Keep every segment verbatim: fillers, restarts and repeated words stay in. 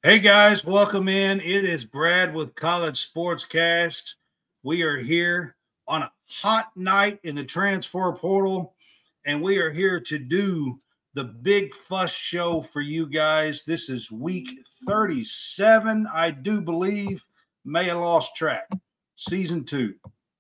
Hey guys, welcome in. It is Brad with College Sportscast. We are here on a hot night in the transfer portal, and we are here to do the big fuss show for you guys. This is week thirty-seven, I do believe. May have lost track. Season two.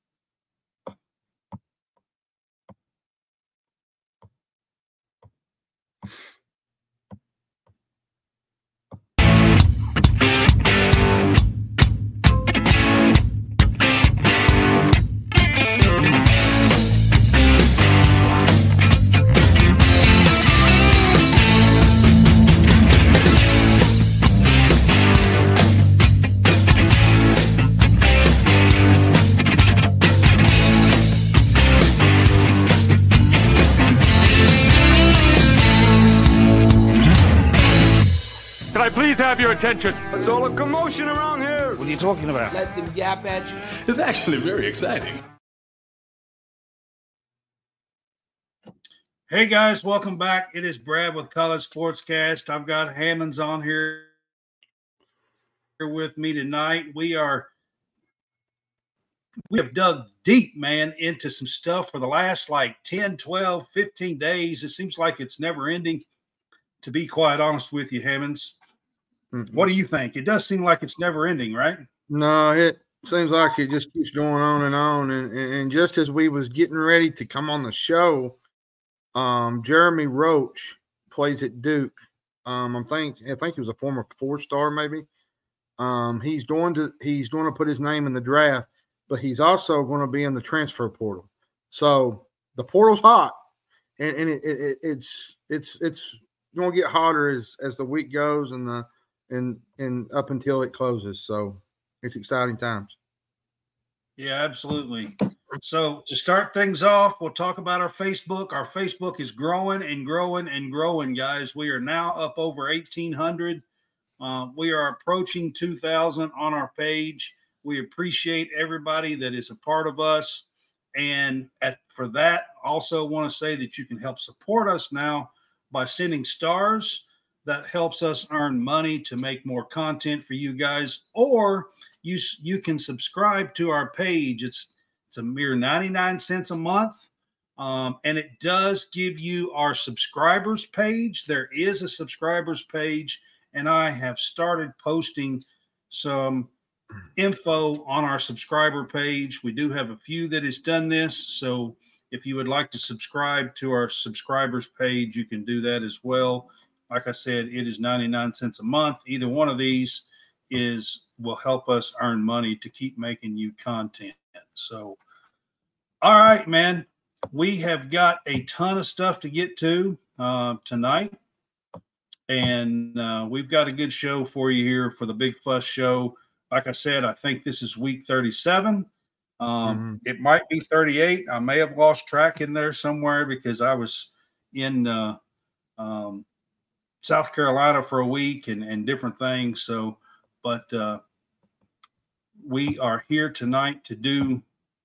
Please have your attention. There's all a commotion around here. What are you talking about? Let them yap at you. It's actually very exciting. Hey guys, welcome back. It is Brad with College Sportscast. I've got Hammonds on here with me tonight. We are we have dug deep, man, into some stuff for the last like ten, twelve, fifteen days. It seems like it's never ending, to be quite honest with you, Hammonds. Mm-hmm. What do you think? It does seem like it's never ending, right? No, it seems like it just keeps going on and on. And, and just as we was getting ready to come on the show, um, Jeremy Roach plays at Duke. Um, I think I think he was a former four-star, maybe. Um, he's going to he's going to put his name in the draft, but he's also going to be in the transfer portal. So the portal's hot, and, and it, it, it's it's it's going to get hotter as as the week goes and the and and up until it closes. So it's exciting times. Yeah, absolutely. So to start things off, we'll talk about our Facebook. Our Facebook is growing and growing and growing, guys. We are now up over eighteen hundred. Uh, we are approaching two thousand on our page. We appreciate everybody that is a part of us. And at, for that, also want to say that you can help support us now by sending stars. That helps us earn money to make more content for you guys, or you you can subscribe to our page. It's it's a mere ninety-nine cents a month, um, and it does give you our subscribers page. There is a subscribers page, and I have started posting some info on our subscriber page. We do have a few that has done this, so if you would like to subscribe to our subscribers page, you can do that as well. Like I said, it is ninety-nine cents a month. Either one of these is will help us earn money to keep making you content. So, all right, man, we have got a ton of stuff to get to uh, tonight, and uh, we've got a good show for you here for the Big Fuss Show. Like I said, I think this is week thirty-seven. Um, mm-hmm. It might be thirty-eight. I may have lost track in there somewhere because I was in uh, um, South Carolina for a week and, and different things. So, but uh, we are here tonight to do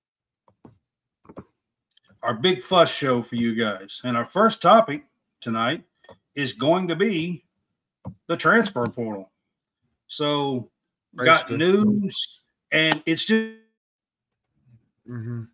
our Big Fuss Show for you guys. And our first topic tonight is going to be the transfer portal. So, That's got good. news, and it's just, mm-hmm.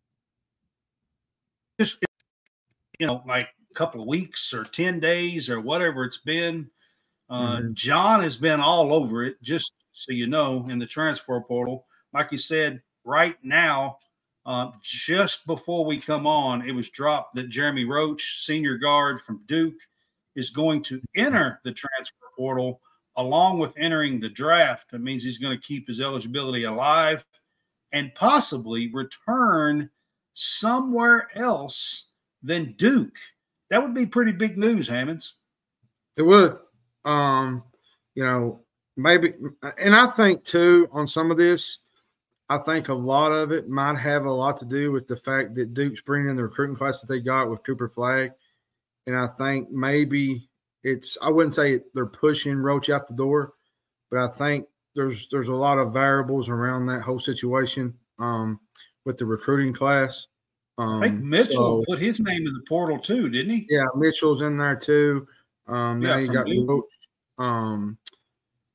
just you know, like a couple of weeks or ten days or whatever it's been. Uh, mm-hmm. John has been all over it, just so you know, in the transfer portal. Like you said, right now, uh, just before we come on, it was dropped that Jeremy Roach, senior guard from Duke, is going to enter the transfer portal along with entering the draft. That means he's going to keep his eligibility alive and possibly return somewhere else than Duke. That would be pretty big news, Hammonds. It would. Um, you know, maybe, and I think too, on some of this, I think a lot of it might have a lot to do with the fact that Duke's bringing in the recruiting class that they got with Cooper Flagg. And I think maybe it's, I wouldn't say they're pushing Roach out the door, but I think there's, there's a lot of variables around that whole situation um, with the recruiting class. Um, I think Mitchell so, put his name in the portal too, didn't he? Yeah, Mitchell's in there too. Um, now yeah, you got Duke. Roach. Um,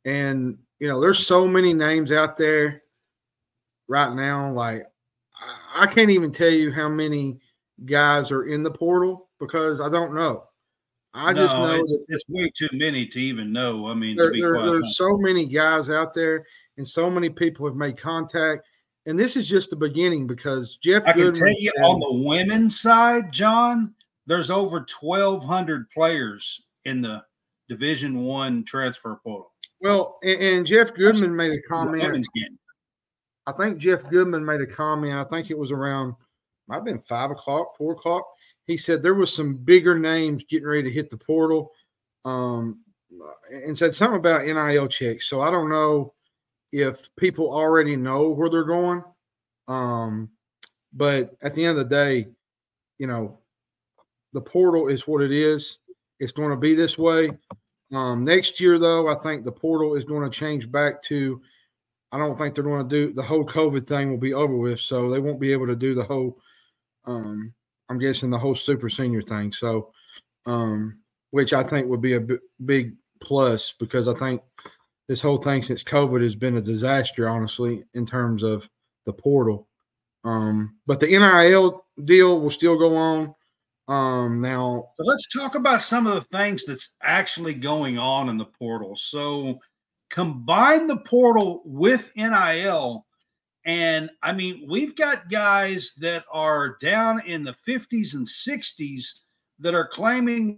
And, you know, there's so many names out there right now. Like, I can't even tell you how many guys are in the portal because I don't know. I no, just know it's, that it's way too many to even know. I mean, there, to be there, quite there's honest. so many guys out there and so many people have made contact. And this is just the beginning because Jeff I can Goodman tell you said, on the women's side, John, there's over twelve hundred players in the Division One transfer portal. well, and, and Jeff Goodman made a The comment. women's game. I think Jeff Goodman made a comment. I think it was around, might have been five o'clock, four o'clock. He said there was some bigger names getting ready to hit the portal, um, and said something about N I L checks. So I don't know if people already know where they're going. Um, but at the end of the day, you know, the portal is what it is. It's going to be this way. Um, next year, though, I think the portal is going to change back to, I don't think they're going to do the whole COVID thing will be over with. So they won't be able to do the whole, um, I'm guessing the whole super senior thing. So, um, which I think would be a b- big plus because I think this whole thing since COVID has been a disaster, honestly, in terms of the portal. Um, but the N I L deal will still go on. Um, now, So let's talk about some of the things that's actually going on in the portal. So combine the portal with N I L. And I mean, we've got guys that are down in the fifties and sixties that are claiming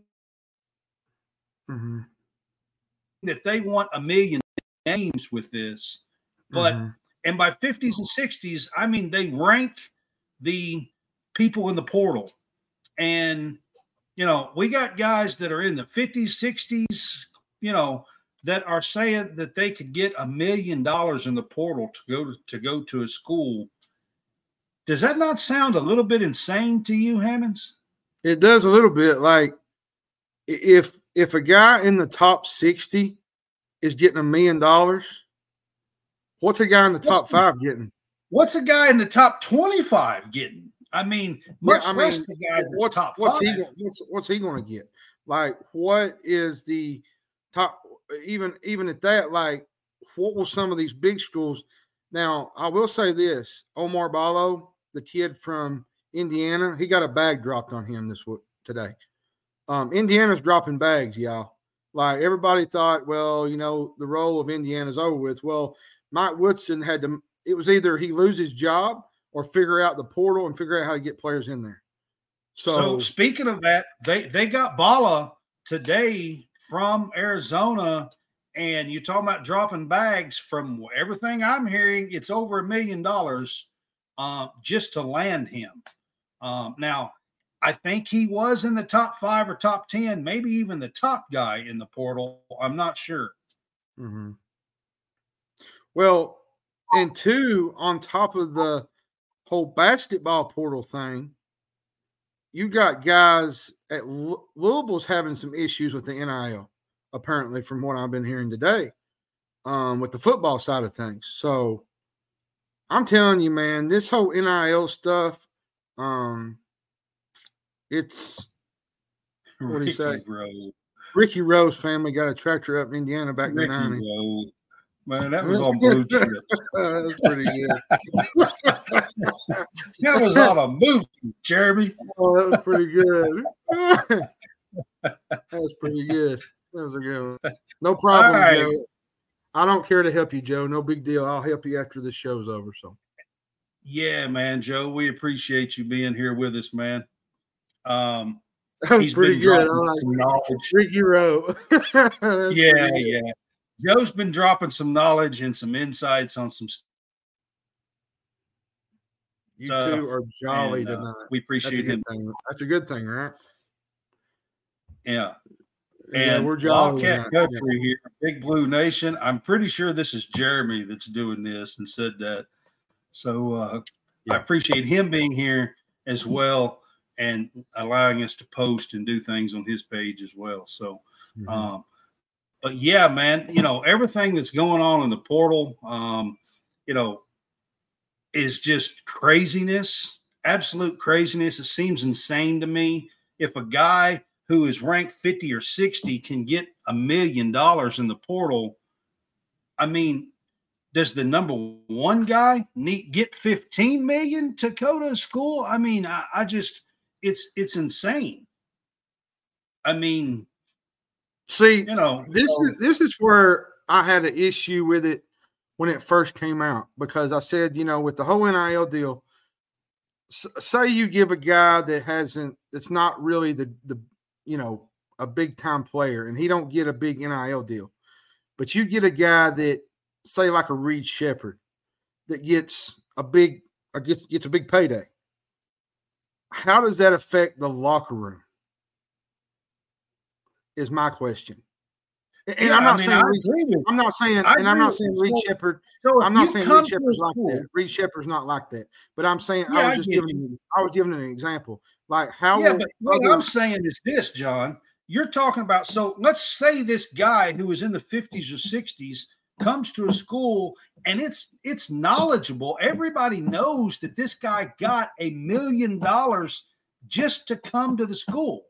mm-hmm, that they want a million names with this. But, mm-hmm. and by fifties and sixties, I mean, they rank the people in the portal. And, you know, we got guys that are in the fifties, sixties, you know, that are saying that they could get a million dollars in the portal to go to, to go to a school. Does that not sound a little bit insane to you, Hammonds? It does a little bit. Like if if a guy in the top sixty is getting a million dollars, what's a guy in the top what's five the, getting? What's a guy in the top twenty-five getting? I mean, much yeah, I less mean, the guy that's what's, top what's five. he what's what's he going to get? Like, what is the top? Even even at that, like, what will some of these big schools? Now, I will say this: Omar Ballo, the kid from Indiana, he got a bag dropped on him this today. Um, Indiana's dropping bags, y'all. Like everybody thought, well, you know, the role of Indiana's over with. Well, Mike Woodson had to. It was either he lose his job or figure out the portal and figure out how to get players in there. So, so speaking of that, they they got Bala today from Arizona, and you talking about dropping bags. From everything I'm hearing, it's over a million dollars uh, just to land him. Um, now, I think he was in the top five or top ten, maybe even the top guy in the portal. I'm not sure. mm-hmm. Well, and two, on top of the whole basketball portal thing, you got guys at L- Louisville's having some issues with the N I L, apparently, from what I've been hearing today, um, with the football side of things. So I'm telling you, man, this whole N I L stuff, um, it's what do you say? Rose. Ricky Rose family got a tractor up in Indiana back in Ricky the nineties. Rose. Man, that was on Blue Chips. That was pretty good. That was on a movie, Jeremy. Oh, that was pretty good. That was pretty good. That was a good one. No problem, right. Joe. I don't care to help you, Joe. No big deal. I'll help you after this show's over. So, yeah, man, Joe, we appreciate you being here with us, man. Um, that was he's pretty been good. I dropping like some knowledge. Ricky Rowe. Yeah, yeah. Joe's been dropping some knowledge and some insights on some You stuff. two are jolly and, uh, tonight. we That's a appreciate good him. thing. That's a good thing, right? Yeah. Yeah, And we're jolly Wildcat tonight. Country here, Big Blue Nation. I'm pretty sure this is Jeremy that's doing this and said that. So uh, Yeah. I appreciate him being here as well and allowing us to post and do things on his page as well. So, Mhm. um, but yeah, man, you know, everything that's going on in the portal, um, you know, is just craziness, absolute craziness. It seems insane to me. If a guy who is ranked fifty or sixty can get a million dollars in the portal, I mean, does the number one guy need get fifteen million to go to school? I mean, I, I just it's it's insane. I mean, see, you know, this so, is this is where I had an issue with it when it first came out, because I said, you know, with the whole N I L deal, s- say you give a guy that hasn't, that's not really the the you know a big time player, and he don't get a big N I L deal, but you get a guy that, say, like a Reed Shepherd, that gets a big or gets gets a big payday. How does that affect the locker room? Is my question. And yeah, I'm not I mean, saying I Reed, agree with I'm not saying, I and I'm agree not with saying you. Reed So- Shepherd. so if I'm not you saying come Reed to Shepherd's a like school- that. Reed Shepherd's not like that. But I'm saying Yeah, I was I just get giving you. you, I was giving an example. Like how Yeah, will but what other, I'm saying is this, John. You're talking about, so let's say this guy who was in the fifties or sixties comes to a school and it's it's knowledgeable. Everybody knows that this guy got a million dollars just to come to the school.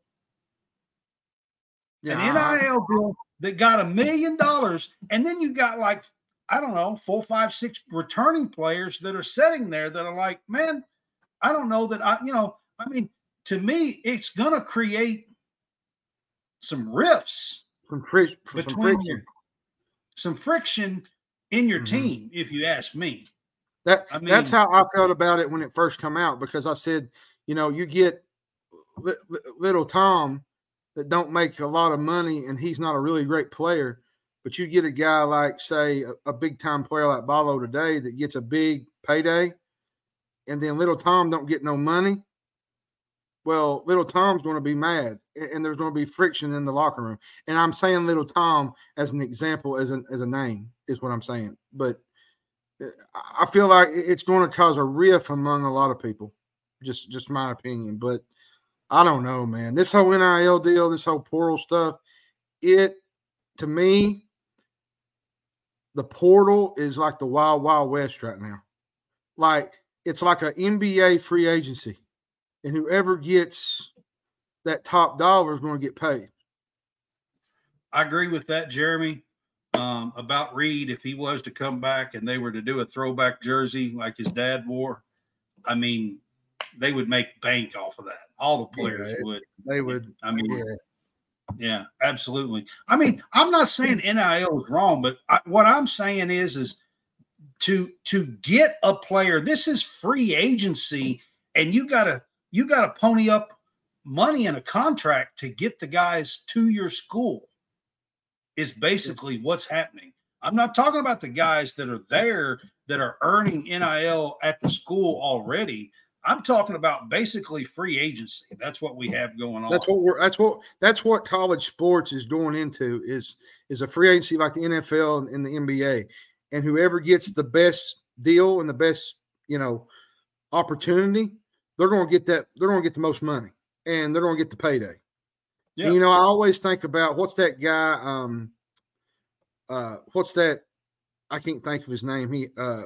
yeah, An I- N I L deal that got a million dollars, and then you got like, I don't know, four, five, six returning players that are sitting there that are like, man, I don't know that I, you know, I mean, to me, it's gonna create some rifts from friction, some between friction. your, some friction in your Mhm. team, if you ask me. That I mean, that's how I felt about it when it first come out, because I said, you know, you get li- li- little Tom that don't make a lot of money, and he's not a really great player, but you get a guy like, say, a, a big time player like Ballo today that gets a big payday, and then little Tom don't get no money. Well, little Tom's going to be mad, and, and there's going to be friction in the locker room. And I'm saying little Tom as an example, as an as a name, is what I'm saying. But I feel like it's going to cause a rift among a lot of people. Just, just my opinion. But I don't know, man. This whole N I L deal, this whole portal stuff, it, to me, the portal is like the wild, wild west right now. Like, it's like an N B A free agency, and whoever gets that top dollar is going to get paid. I agree with that, Jeremy. Um, about Reed, if he was to come back and they were to do a throwback jersey like his dad wore, I mean, they would make bank off of that. All the players Yeah, would. They would. I mean, Yeah. yeah, absolutely. I mean, I'm not saying N I L is wrong, but I, what I'm saying is, is to to get a player. This is free agency, and you gotta you gotta pony up money in a contract to get the guys to your school. Is basically what's happening. I'm not talking about the guys that are there that are earning N I L at the school already. I'm talking about basically free agency. That's what we have going on. That's what we're. That's what. That's what college sports is going into. Is is a free agency like the N F L and, and the N B A, and whoever gets the best deal and the best, you know, opportunity, they're going to get that. They're going to get the most money, and they're going to get the payday. Yeah. And, you know, I always think about what's that guy. Um, uh, what's that? I can't think of his name. He uh,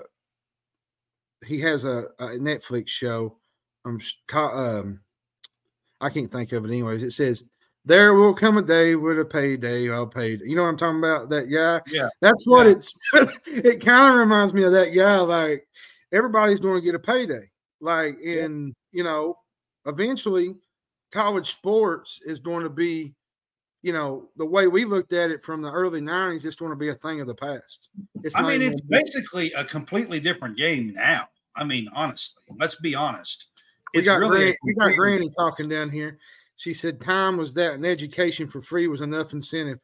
he has a, a Netflix show. Um, um, I can't think of it anyways. It says, "There will come a day with a payday. I'll pay." You know what I'm talking about? That guy. Yeah. That's what Yeah. it's. It kind of reminds me of that guy. Like, everybody's going to get a payday. Like, and you know, eventually, college sports is going to be, you know, the way we looked at it from the early nineties, it's going to be a thing of the past. It's I not mean, even it's gonna be- basically a completely different game now. I mean, honestly, let's be honest. we It's got really Granny, a we got completely- Granny talking down here. She said time was that, and education for free was enough incentive.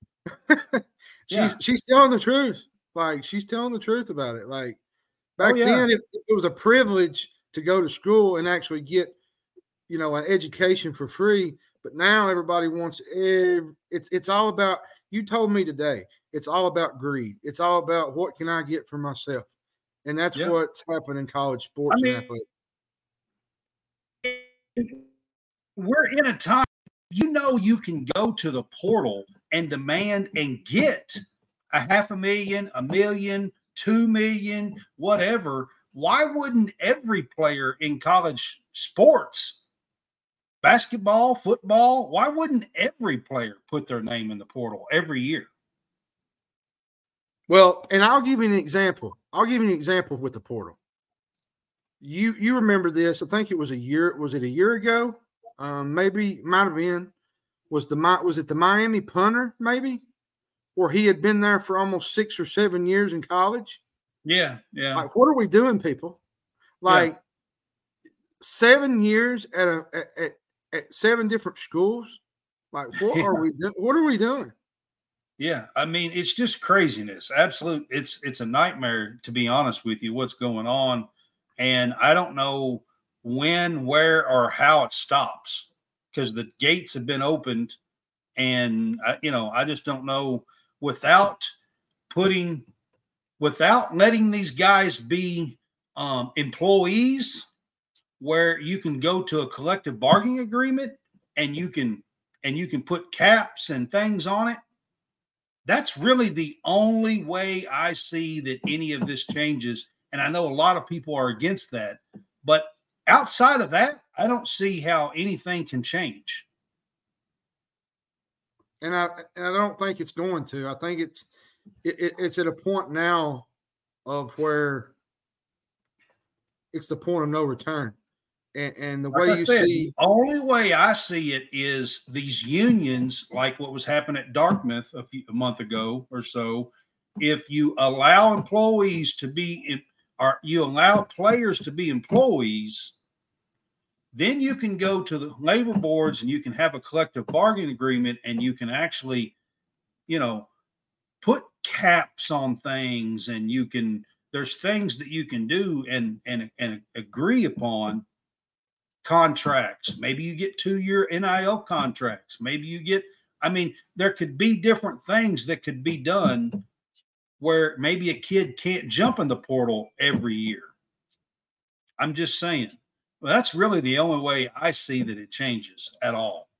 she's Yeah. she's telling the truth. Like, she's telling the truth about it. Like, back Oh, yeah. then, it, it was a privilege to go to school and actually get, you know, an education for free. But now everybody wants every, it's it's all about, you told me today, it's all about greed. It's all about what can I get for myself. And that's Yeah. what's happening in college sports I mean, and athletics. We're in a time, you know, you can go to the portal and demand and get a half a million, a million, two million, whatever. Why wouldn't every player in college sports, basketball, football, why wouldn't every player put their name in the portal every year? Well, and I'll give you an example. I'll give you an example with the portal. You you remember this? I think it was a year. Was it a year ago? Um, maybe might have been. Was the was it the Miami punter? Maybe, where he had been there for almost six or seven years in college. Yeah, yeah. Like, what are we doing, people? Like yeah. seven years at a at, at seven different schools. Like, what yeah. are we doing? What are we doing? Yeah, I mean, it's just craziness. Absolute. It's it's a nightmare, to be honest with you, what's going on. And I don't know when, where, or how it stops, because the gates have been opened. And, I, you know, I just don't know, without putting, without letting these guys be um, employees, where you can go to a collective bargaining agreement and you can, and you can put caps and things on it. That's really the only way I see that any of this changes. And I know a lot of people are against that, but outside of that, I don't see how anything can change. And I and I don't think it's going to. I think it's it, it's at a point now of where it's the point of no return. And, and the way like you said, see, the only way I see it is these unions, like what was happening at Dartmouth a, few, a month ago or so. If you allow employees to be in, or you allow players to be employees, then you can go to the labor boards and you can have a collective bargaining agreement, and you can actually, you know, put caps on things, and you can, there's things that you can do and and and agree upon. Contracts. Maybe you get two-year N I L contracts. Maybe you get, I mean, there could be different things that could be done where maybe a kid can't jump in the portal every year. I'm just saying. Well, that's really the only way I see that it changes at all.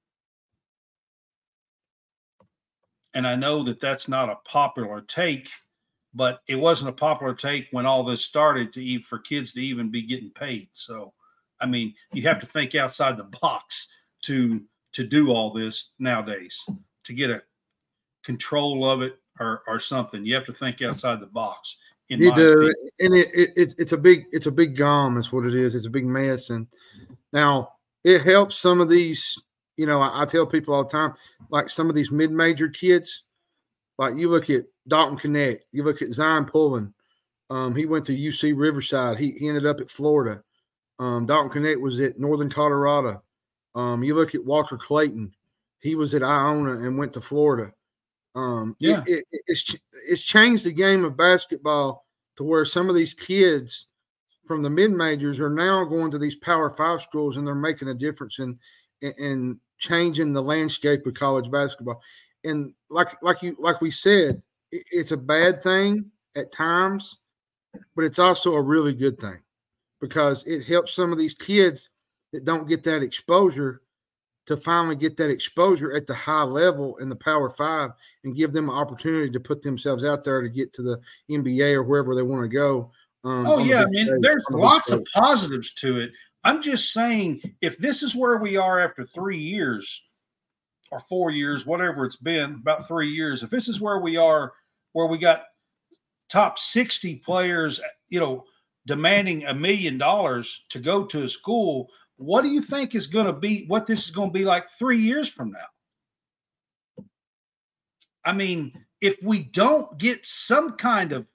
And I know that that's not a popular take, but it wasn't a popular take when all this started to even for kids to even be getting paid. So, I mean, you have to think outside the box to to do all this nowadays, to get a control of it or or something. You have to think outside the box. You do, opinion. and it, it, it's it's a big it's a big gum. Is what it is. It's a big mess. And now it helps some of these. You know, I, I tell people all the time, like some of these mid-major kids. Like you look at Dalton Connect, you look at Zion Pullen. Um, he went to U C Riverside. He he ended up at Florida. Um, Dalton Connect was at Northern Colorado. Um, you look at Walker Clayton. He was at Iona and went to Florida. Um, yeah, it, it, it's it's changed the game of basketball to where some of these kids from the mid majors are now going to these Power Five schools, and they're making a difference in in, in changing the landscape of college basketball. And like like you like we said, it, it's a bad thing at times, but it's also a really good thing, because it helps some of these kids that don't get that exposure to finally get that exposure at the high level in the Power Five and give them an opportunity to put themselves out there to get to the N B A or wherever they want to go. Um, oh, yeah. I mean, stage, there's lots of positives to it. I'm just saying, if this is where we are after three years or four years, whatever it's been, about three years, if this is where we are, where we got top sixty players, you know, demanding a million dollars to go to a school, what do you think is going to be, what this is going to be like three years from now? I mean, if we don't get some kind of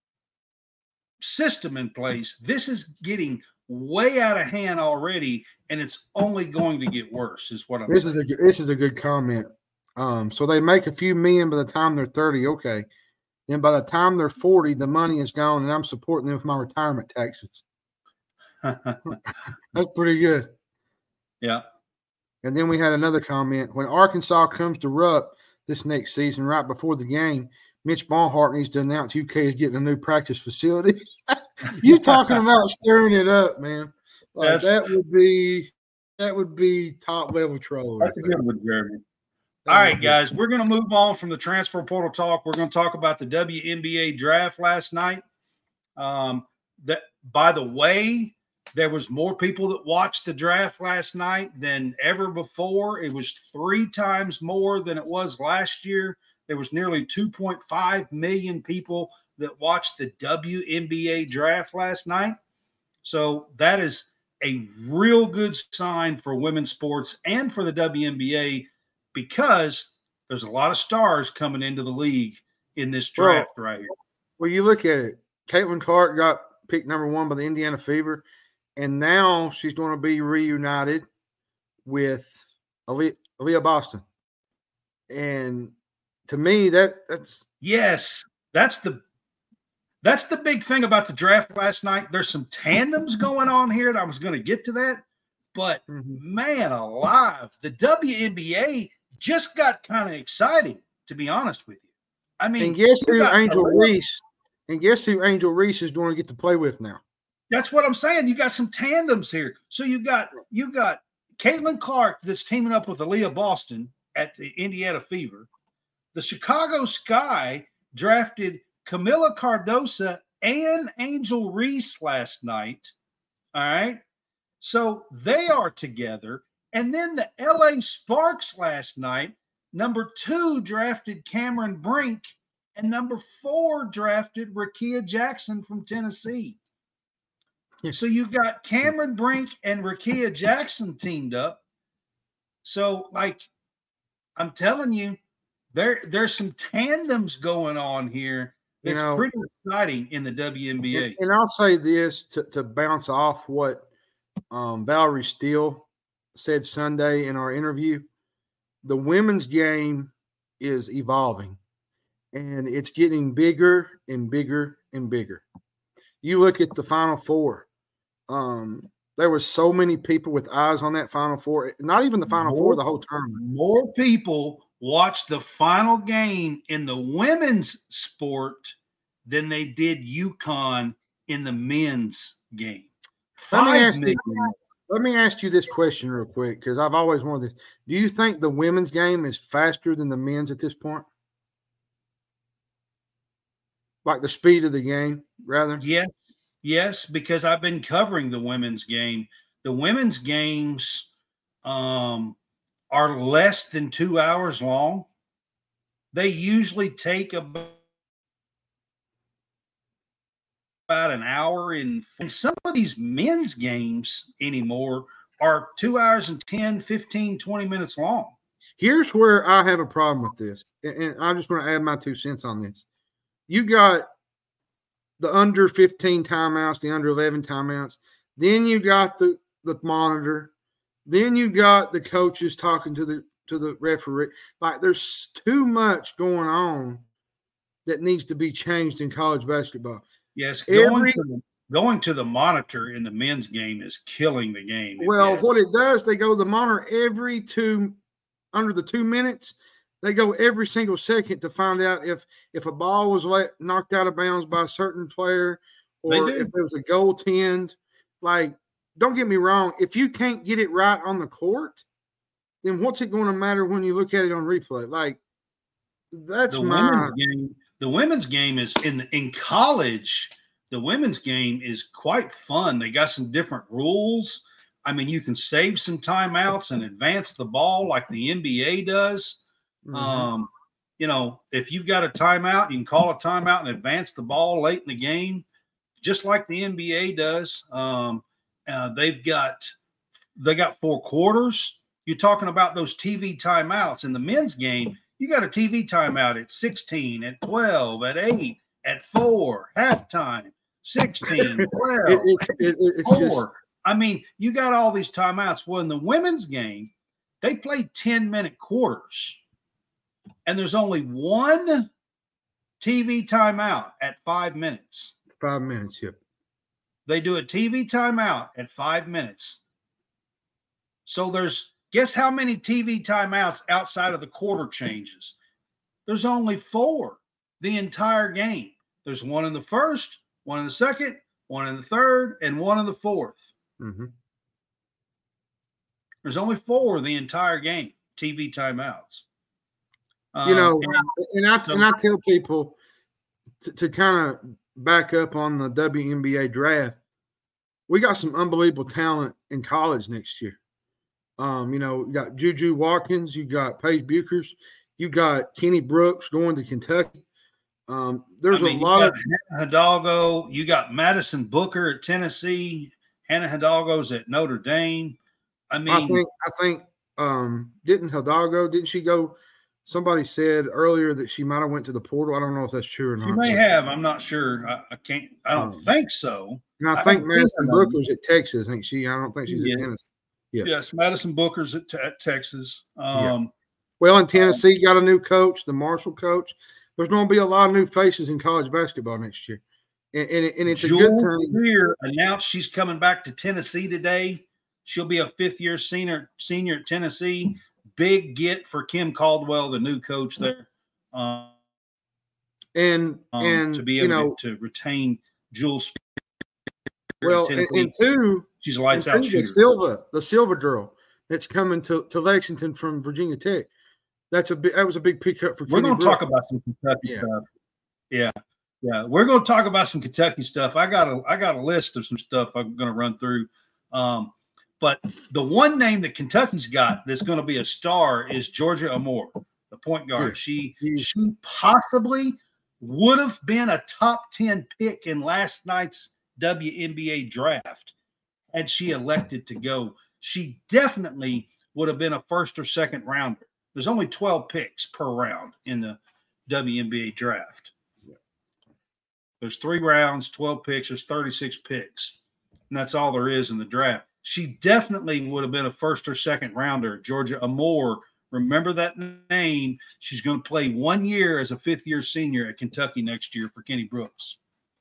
system in place, this is getting way out of hand already, and it's only going to get worse, is what I'm this saying. Is a, this is a good comment. Um, so they make a few million by the time they're thirty. Okay. Then by the time they're forty, the money is gone, and I'm supporting them with my retirement taxes. That's pretty good. Yeah. And then we had another comment. When Arkansas comes to Rupp this next season, right before the game, Mitch Barnhart needs to announce U K is getting a new practice facility. You talking about stirring it up, man. Like, that would be that would be top level troll. That's a good one, Jeremy. All right, guys, we're going to move on from the transfer portal talk. We're going to talk about the W N B A draft last night. Um, that, by the way, there was more people that watched the draft last night than ever before. It was three times more than it was last year. There was nearly two point five million people that watched the W N B A draft last night. So that is a real good sign for women's sports and for the W N B A, because there's a lot of stars coming into the league in this draft well, right here. Well, you look at it. Caitlin Clark got picked number one by the Indiana Fever, and now she's going to be reunited with Aaliyah, Aaliyah Boston. And to me, that that's yes, that's the that's the big thing about the draft last night. There's some tandems going on here, and I was going to get to that, but mm-hmm. man alive, the W N B A just got kind of exciting, to be honest with you. I mean, and guess who Angel Reese and guess who Angel Reese is going to get to play with now? That's what I'm saying. You got some tandems here. So you got you got Caitlin Clark that's teaming up with Aaliyah Boston at the Indiana Fever. The Chicago Sky drafted Camila Cardosa and Angel Reese last night. All right. So they are together. And then the L A Sparks last night, number two drafted Cameron Brink, and number four drafted Rickea Jackson from Tennessee. Yeah. So you got Cameron Brink and Rickea Jackson teamed up. So, like, I'm telling you, there there's some tandems going on here. It's you know, pretty exciting in the W N B A. And, and I'll say this to, to bounce off what um, Valerie Steele said Sunday in our interview. The women's game is evolving, and it's getting bigger and bigger and bigger. You look at the Final Four. Um, there was so many people with eyes on that Final Four. Not even the Final more, Four, the whole tournament. More people watched the final game in the women's sport than they did UConn in the men's game. Let me, ask you, let me ask you this question real quick, because I've always wanted this. Do you think the women's game is faster than the men's at this point? Like the speed of the game, rather? Yes. Yes, because I've been covering the women's game. The women's games um, are less than two hours long. They usually take about about an hour in. And some of these men's games anymore are two hours and ten, fifteen, twenty minutes long. Here's where I have a problem with this. And I just want to add my two cents on this. You got the under fifteen timeouts, the under eleven timeouts. Then you got the, the monitor. Then you got the coaches talking to the to the referee. Like, there's too much going on that needs to be changed in college basketball. Yes, going, Every, to, the, going to the monitor in the men's game is killing the game. Well, what it does, they go to the monitor every two under the two minutes. They go every single second to find out if if a ball was let, knocked out of bounds by a certain player, or if there was a goaltend. Like, don't get me wrong. If you can't get it right on the court, then what's it going to matter when you look at it on replay? Like, that's the my women's game. The women's game is in in college. The women's game is quite fun. They got some different rules. I mean, you can save some timeouts and advance the ball like the N B A does. Mm-hmm. Um, you know, if you've got a timeout, you can call a timeout and advance the ball late in the game, just like the N B A does. Um, uh, they've got they got four quarters. You're talking about those T V timeouts in the men's game. You got a T V timeout at sixteen, at twelve, at eight, at four, halftime, sixteen, twelve, it, it, it, it's four. Just... I mean, you got all these timeouts. Well, in the women's game, they play ten-minute quarters. And there's only one T V timeout at five minutes. Five minutes, yep. They do a T V timeout at five minutes. So there's, guess how many T V timeouts outside of the quarter changes? There's only four the entire game. There's one in the first, one in the second, one in the third, and one in the fourth. Mm-hmm. There's only four the entire game, T V timeouts. You know, um, and, I, and, I, so, and I tell people to, to kind of back up on the W N B A draft. We got some unbelievable talent in college next year. Um, you know, you got Juju Watkins, you got Paige Buchers, You got Kenny Brooks going to Kentucky. Um, there's I mean, a lot of Hannah Hidalgo. You got Madison Booker at Tennessee. Hannah Hidalgo's at Notre Dame. I mean, I think I think um, didn't Hidalgo? Didn't she go? Somebody said earlier that she might have went to the portal. I don't know if that's true or not. She may have. I'm not sure. I, I can't. I don't um, think so. And I, I think Madison Booker's at Texas. I think she. I don't think she's yeah. at Tennessee. Yeah. Yes, Madison Booker's at, at Texas. Um, yeah. Well, in Tennessee, um, got a new coach, the Marshall coach. There's going to be a lot of new faces in college basketball next year, and, and, and it's Jewel a good time. Greer announced she's coming back to Tennessee today. She'll be a fifth-year senior senior at Tennessee. Big get for Kim Caldwell, the new coach there, um, and um, and to be able you know, to, to retain Jewel. Well, and, and two, she's a lights out shooter. The Silva, the Silva girl that's coming to, to Lexington from Virginia Tech. That's a big, that was a big pickup for. We're going to talk about some Kentucky yeah. stuff. Yeah, yeah, we're going to talk about some Kentucky stuff. I got a I got a list of some stuff I'm going to run through. Um, but the one name that Kentucky's got that's going to be a star is Georgia Amore, the point guard. She she possibly would have been a top ten pick in last night's W N B A draft had she elected to go. She definitely would have been a first or second rounder. There's only twelve picks per round in the W N B A draft. There's three rounds, twelve picks. There's thirty-six picks. And that's all there is in the draft. She definitely would have been a first or second rounder. Georgia Amore, remember that name. She's going to play one year as a fifth-year senior at Kentucky next year for Kenny Brooks.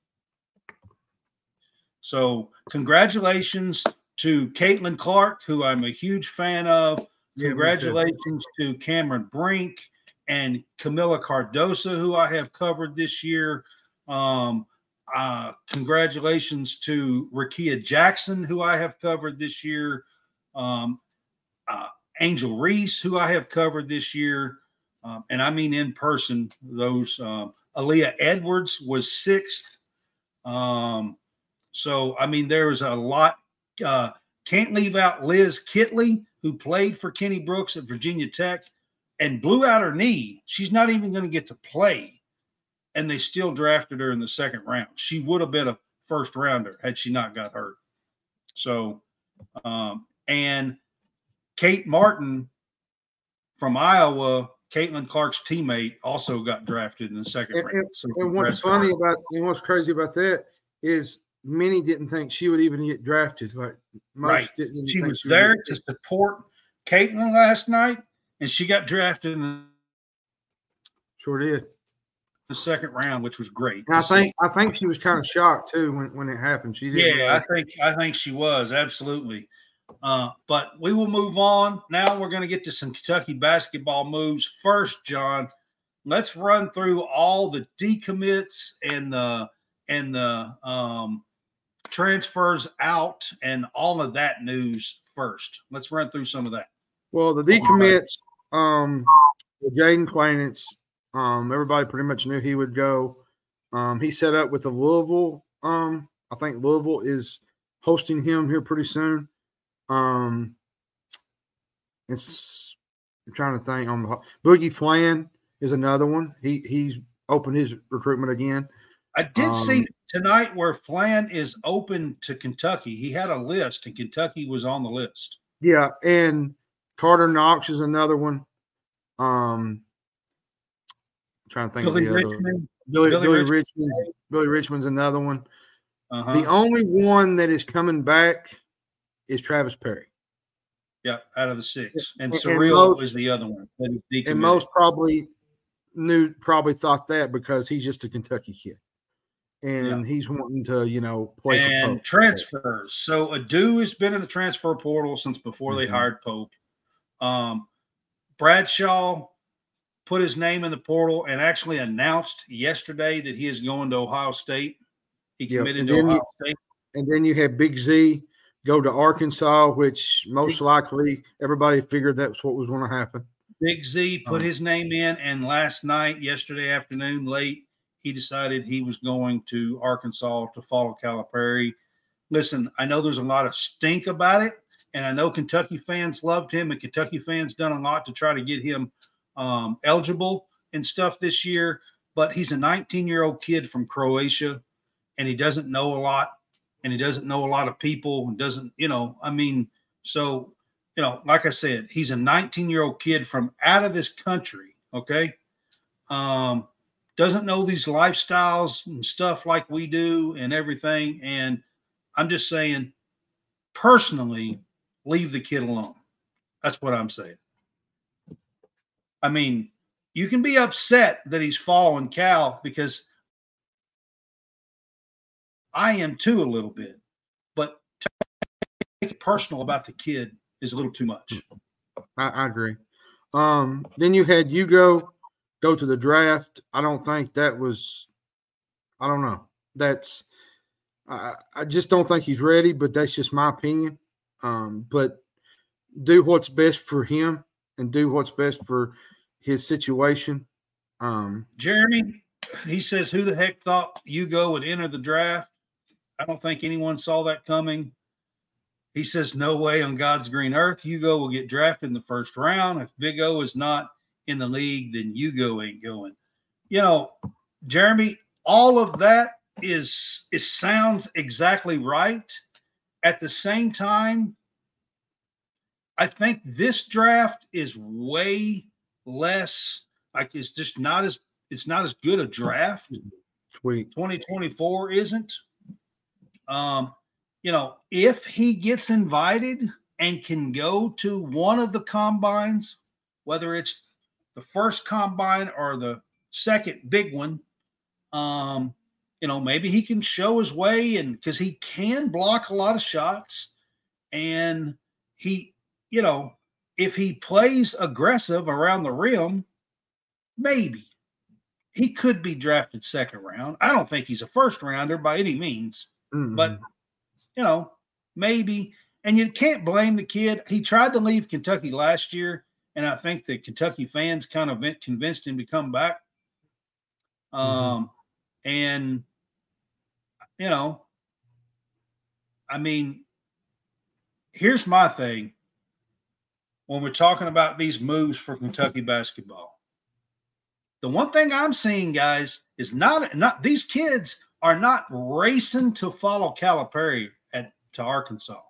So congratulations to Caitlin Clark, who I'm a huge fan of. Congratulations to Cameron Brink and Camila Cardoso, who I have covered this year. Um, uh, congratulations to Rakia Jackson, who I have covered this year. Um, uh, Angel Reese, who I have covered this year. Um, and I mean in person, those um, Aaliyah Edwards was sixth. Um, so, I mean, there was a lot. Uh, can't leave out Liz Kitley, who played for Kenny Brooks at Virginia Tech and blew out her knee. She's not even going to get to play. And they still drafted her in the second round. She would have been a first rounder had she not got hurt. So, um, and Kate Martin from Iowa, Caitlin Clark's teammate, also got drafted in the second and, round. And, so and what's funny her. about and what's crazy about that is many didn't think she would even get drafted. Like most right. didn't she think was she there to support Caitlin last night, and she got drafted in the sure did the second round, which was great. And I think I think she was kind of shocked too when, when it happened. She didn't. Yeah, really. I think I think she was absolutely. Uh, but we will move on. Now we're going to get to some Kentucky basketball moves. First, John, let's run through all the decommits and the and the um, transfers out and all of that news first. Let's run through some of that. Well, the decommits, um, Jaden Clanitz, um, everybody pretty much knew he would go. Um, he set up with the Louisville. Um, I think Louisville is hosting him here pretty soon. Um, it's I'm trying to think on the Boogie Flan is another one. He he's opened his recruitment again. I did um, see tonight where Flan is open to Kentucky. He had a list, and Kentucky was on the list. Yeah, and Carter Knox is another one. Um, I'm trying to think Billy of the Richmond. other. Billy, Billy, Billy Richmond. Richmond's Billy Richmond's another one. Uh-huh. The only one that is coming back is Travis Perry. Yeah, out of the six. And, and Surreal most, is the other one. And most probably knew, probably thought that because he's just a Kentucky kid. And yeah. he's wanting to, you know, play and for Pope. Transfers. So Adu has been in the transfer portal since before mm-hmm. they hired Pope. Um, Bradshaw put his name in the portal and actually announced yesterday that he is going to Ohio State. He committed yep. to Ohio you, State. And then you have Big Z go to Arkansas, which most likely everybody figured that's what was going to happen. Big Z put um, his name in, and last night, yesterday afternoon, late, he decided he was going to Arkansas to follow Calipari. Listen, I know there's a lot of stink about it, and I know Kentucky fans loved him, and Kentucky fans done a lot to try to get him um, eligible and stuff this year, but he's a nineteen-year-old kid from Croatia, and he doesn't know a lot, and he doesn't know a lot of people, and doesn't, you know, I mean, so, you know, like I said, he's a nineteen-year-old kid from out of this country, okay? Um, doesn't know these lifestyles and stuff like we do and everything, and I'm just saying, personally, leave the kid alone. That's what I'm saying. I mean, you can be upset that he's following Cal, because I am too a little bit, but to make it personal about the kid is a little too much. I, I agree. Um, then you had Hugo go to the draft. I don't think that was, I don't know. That's, I, I just don't think he's ready, but that's just my opinion. Um, but do what's best for him and do what's best for his situation. Um, Jeremy, he says, who the heck thought Hugo would enter the draft? I don't think anyone saw that coming. He says, no way on God's green earth Hugo will get drafted in the first round. If Big O is not in the league, then Hugo ain't going. You know, Jeremy, all of that is, it sounds exactly right. At the same time, I think this draft is way less, like it's just not as, it's not as good a draft. Sweet. twenty twenty-four isn't. Um, you know, if he gets invited and can go to one of the combines, whether it's the first combine or the second big one, um, you know, maybe he can show his way, and because he can block a lot of shots, and he, you know, if he plays aggressive around the rim, maybe he could be drafted second round. I don't think he's a first rounder by any means, mm-hmm. but you know, maybe. And you can't blame the kid. He tried to leave Kentucky last year, and I think the Kentucky fans kind of convinced him to come back. Um, mm-hmm. And, you know, I mean, here's my thing. When we're talking about these moves for Kentucky basketball, the one thing I'm seeing, guys, is not, not these kids are not racing to follow Calipari at to Arkansas.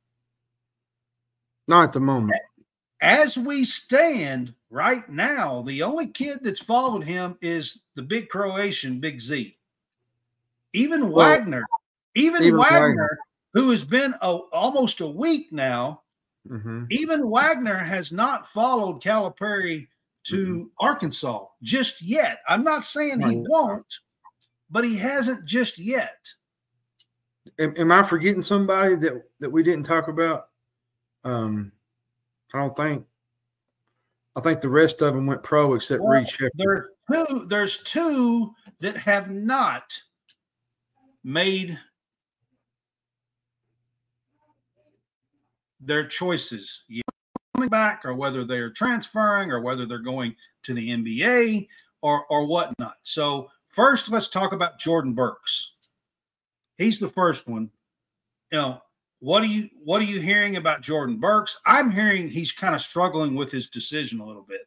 Not at the moment. As we stand right now, the only kid that's followed him is the big Croatian, Big Z. Even well, Wagner, even, even Wagner, Wagner, who has been a, almost a week now, mm-hmm. even Wagner has not followed Calipari to mm-hmm. Arkansas just yet. I'm not saying he won't, but he hasn't just yet. Am, am I forgetting somebody that, that we didn't talk about? Um, I don't think. I think the rest of them went pro except well, Reed Sheppard. There's two, there's two that have not made their choices yet, coming back, or whether they're transferring, or whether they're going to the N B A, or or whatnot. So first, let's talk about Jordan Burks. He's the first one. You know, what are you what are you hearing about Jordan Burks? I'm hearing he's kind of struggling with his decision a little bit.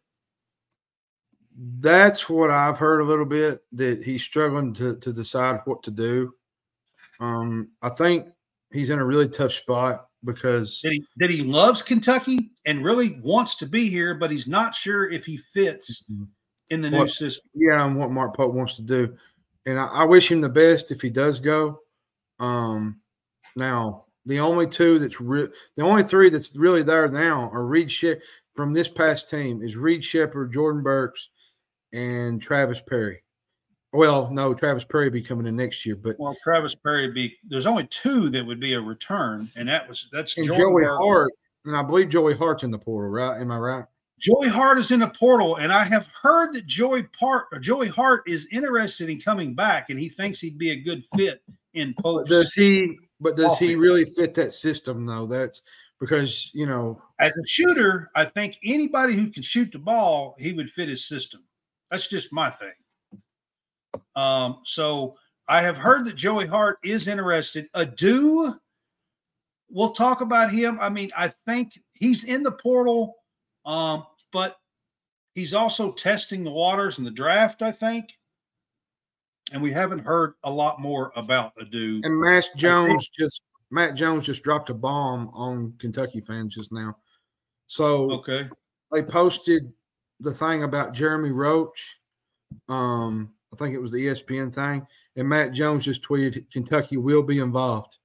That's what I've heard a little bit, that he's struggling to to decide what to do. Um, I think he's in a really tough spot because that he, that he loves Kentucky and really wants to be here, but he's not sure if he fits mm-hmm. in the what, new system. Yeah, and what Mark Pope wants to do. And I, I wish him the best if he does go. Um, now, the only two that's re- the only three that's really there now are Reed Sheppard from this past team is Reed Sheppard, Jordan Burks, and Travis Perry. Well, no, Travis Perry will be coming in next year, but well, Travis Perry would be. There's only two that would be a return, and that was that's and Jordan Joey Burks. Hart, and I believe Joey Hart's in the portal, right? Am I right? Joey Hart is in the portal, and I have heard that Joey Part or Joey Hart is interested in coming back, and he thinks he'd be a good fit in Pope's. Does he? But does he really fit that system, though? That's because, you know, as a shooter, I think anybody who can shoot the ball, he would fit his system. That's just my thing. Um, so I have heard that Joey Hart is interested. Adu, we'll talk about him. I mean, I think he's in the portal, um, but he's also testing the waters in the draft, I think. And we haven't heard a lot more about Adu. And Matt Jones just Matt Jones just dropped a bomb on Kentucky fans just now. So okay, they posted the thing about Jeremy Roach. Um, I think it was the E S P N thing, and Matt Jones just tweeted Kentucky will be involved.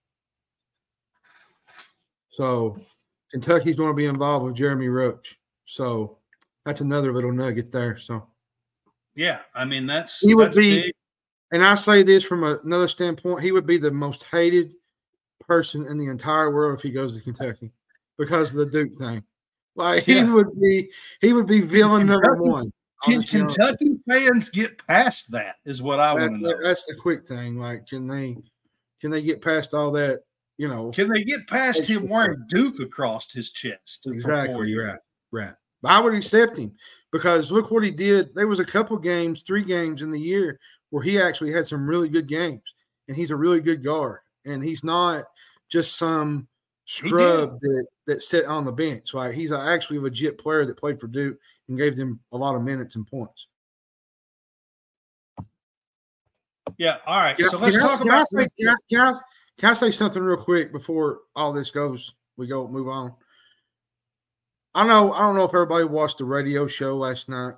So Kentucky's going to be involved with Jeremy Roach. So that's another little nugget there. So yeah, I mean that's he would that's be. big. And I say this from another standpoint, he would be the most hated person in the entire world if he goes to Kentucky because of the Duke thing. Like he Yeah. would be, he would be villain number one. Can Kentucky fans get past that? Is what I want That's, to know. that's the quick thing. Like, can they, can they get past all that? You know, Can they get past Extra him wearing Duke across his chest? for four exactly years? right, right. But I would accept him because look what he did. There was a couple games, three games in the year where he actually had some really good games, and he's a really good guard, and he's not just some scrub that that sat on the bench. Like he's a, actually a legit player that played for Duke and gave them a lot of minutes and points. Yeah. All right. Can, so I- let's can I- talk can I about. say, can, I, can, I, can I say something real quick before all this goes? We go move on. I know I don't know if everybody watched the radio show last night.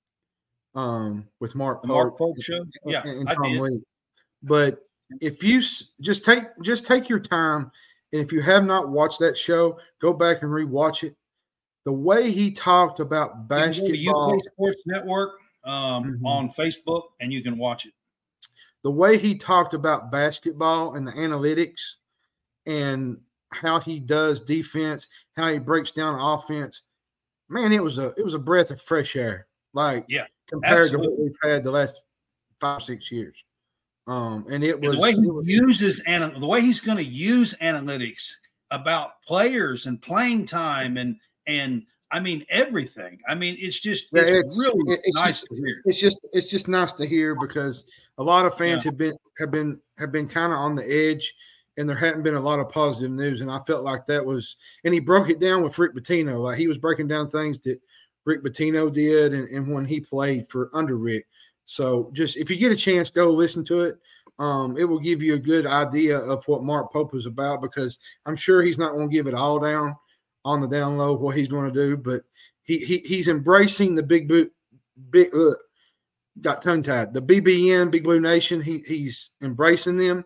Um, with Mark The Pope, Mark Pope show? Yeah, and, and I Tom did. Lee. But if you s- just take just take your time, and if you have not watched that show, go back and rewatch it. The way he talked about You can go to basketball, U K Sports Network um, Mhm. on Facebook, and you can watch it. the way he talked about basketball and the analytics, and how he does defense, how he breaks down offense, man, it was a it was a breath of fresh air. Like Yeah, compared to absolutely. what we've had the last five six years. Um, and it And was the way he it was uses and the way he's going to use analytics about players and playing time and and I mean everything. I mean it's just Yeah, it's, it's- really it- it's nice just- to hear. it's just it's just nice to hear because a lot of fans Yeah. have been have been have been kind of on the edge, and there hadn't been a lot of positive news. And I felt like that was, and he broke it down with Rick Pitino. Like he was breaking down things that Rick Pitino did, and, and when he played for under Rick. So just if you get a chance, go listen to it. Um, it will give you a good idea of what Mark Pope is about because I'm sure he's not going to give it all down on the down low what he's going to do, but he, he he's embracing the big boot, big uh, got tongue tied. The B B N, Big Blue Nation. He he's embracing them,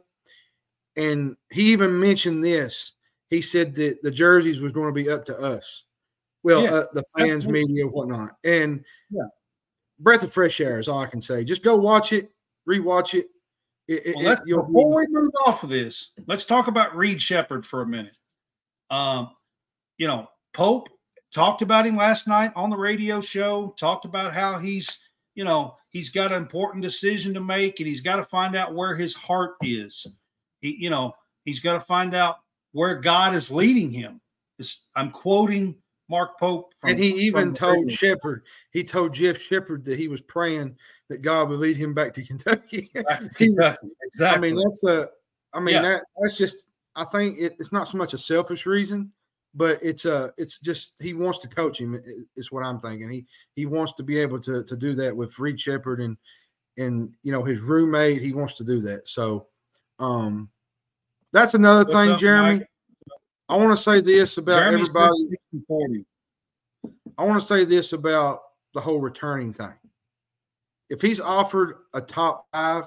and he even mentioned this. He said that the jerseys was going to be up to us. Well, Yeah, uh, the fans, absolutely. media, whatnot, and Yeah. breath of fresh air is all I can say. Just go watch it, rewatch it. It- it- Well, let's, it- you'll be- before we move off of this, let's talk about Reed Shepherd for a minute. Um, you know, Pope talked about him last night on the radio show, talked about how he's, you know, he's got an important decision to make and he's got to find out where his heart is. He, you know, he's got to find out where God is leading him. It's, I'm quoting Mark Pope. From, and he even from the told radio. Shepard, he told Jeff Shepard that he was praying that God would lead him back to Kentucky. He was- Exactly. I mean, that's a, I mean, Yeah. that that's just, I think it, it's not so much a selfish reason, but it's a, it's just, he wants to coach him i- is what I'm thinking. He, he wants to be able to, to do that with Reed Shepard and, and, you know, his roommate, he wants to do that. So, um, that's another What's thing, up, Jeremy. Mike? I want to say this about Jeremy's everybody. sixty forty. I want to say this about the whole returning thing. If he's offered a top five,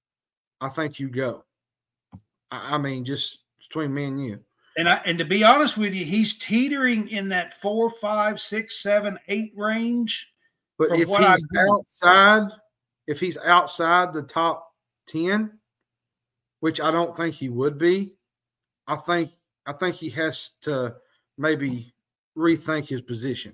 I think you go. I, I mean, just between me and you. And I and to be honest with you, he's teetering in that four, five, six, seven, eight range. But From if what he's I've heard. outside, if he's outside the top ten, which I don't think he would be, I think I think he has to maybe rethink his position.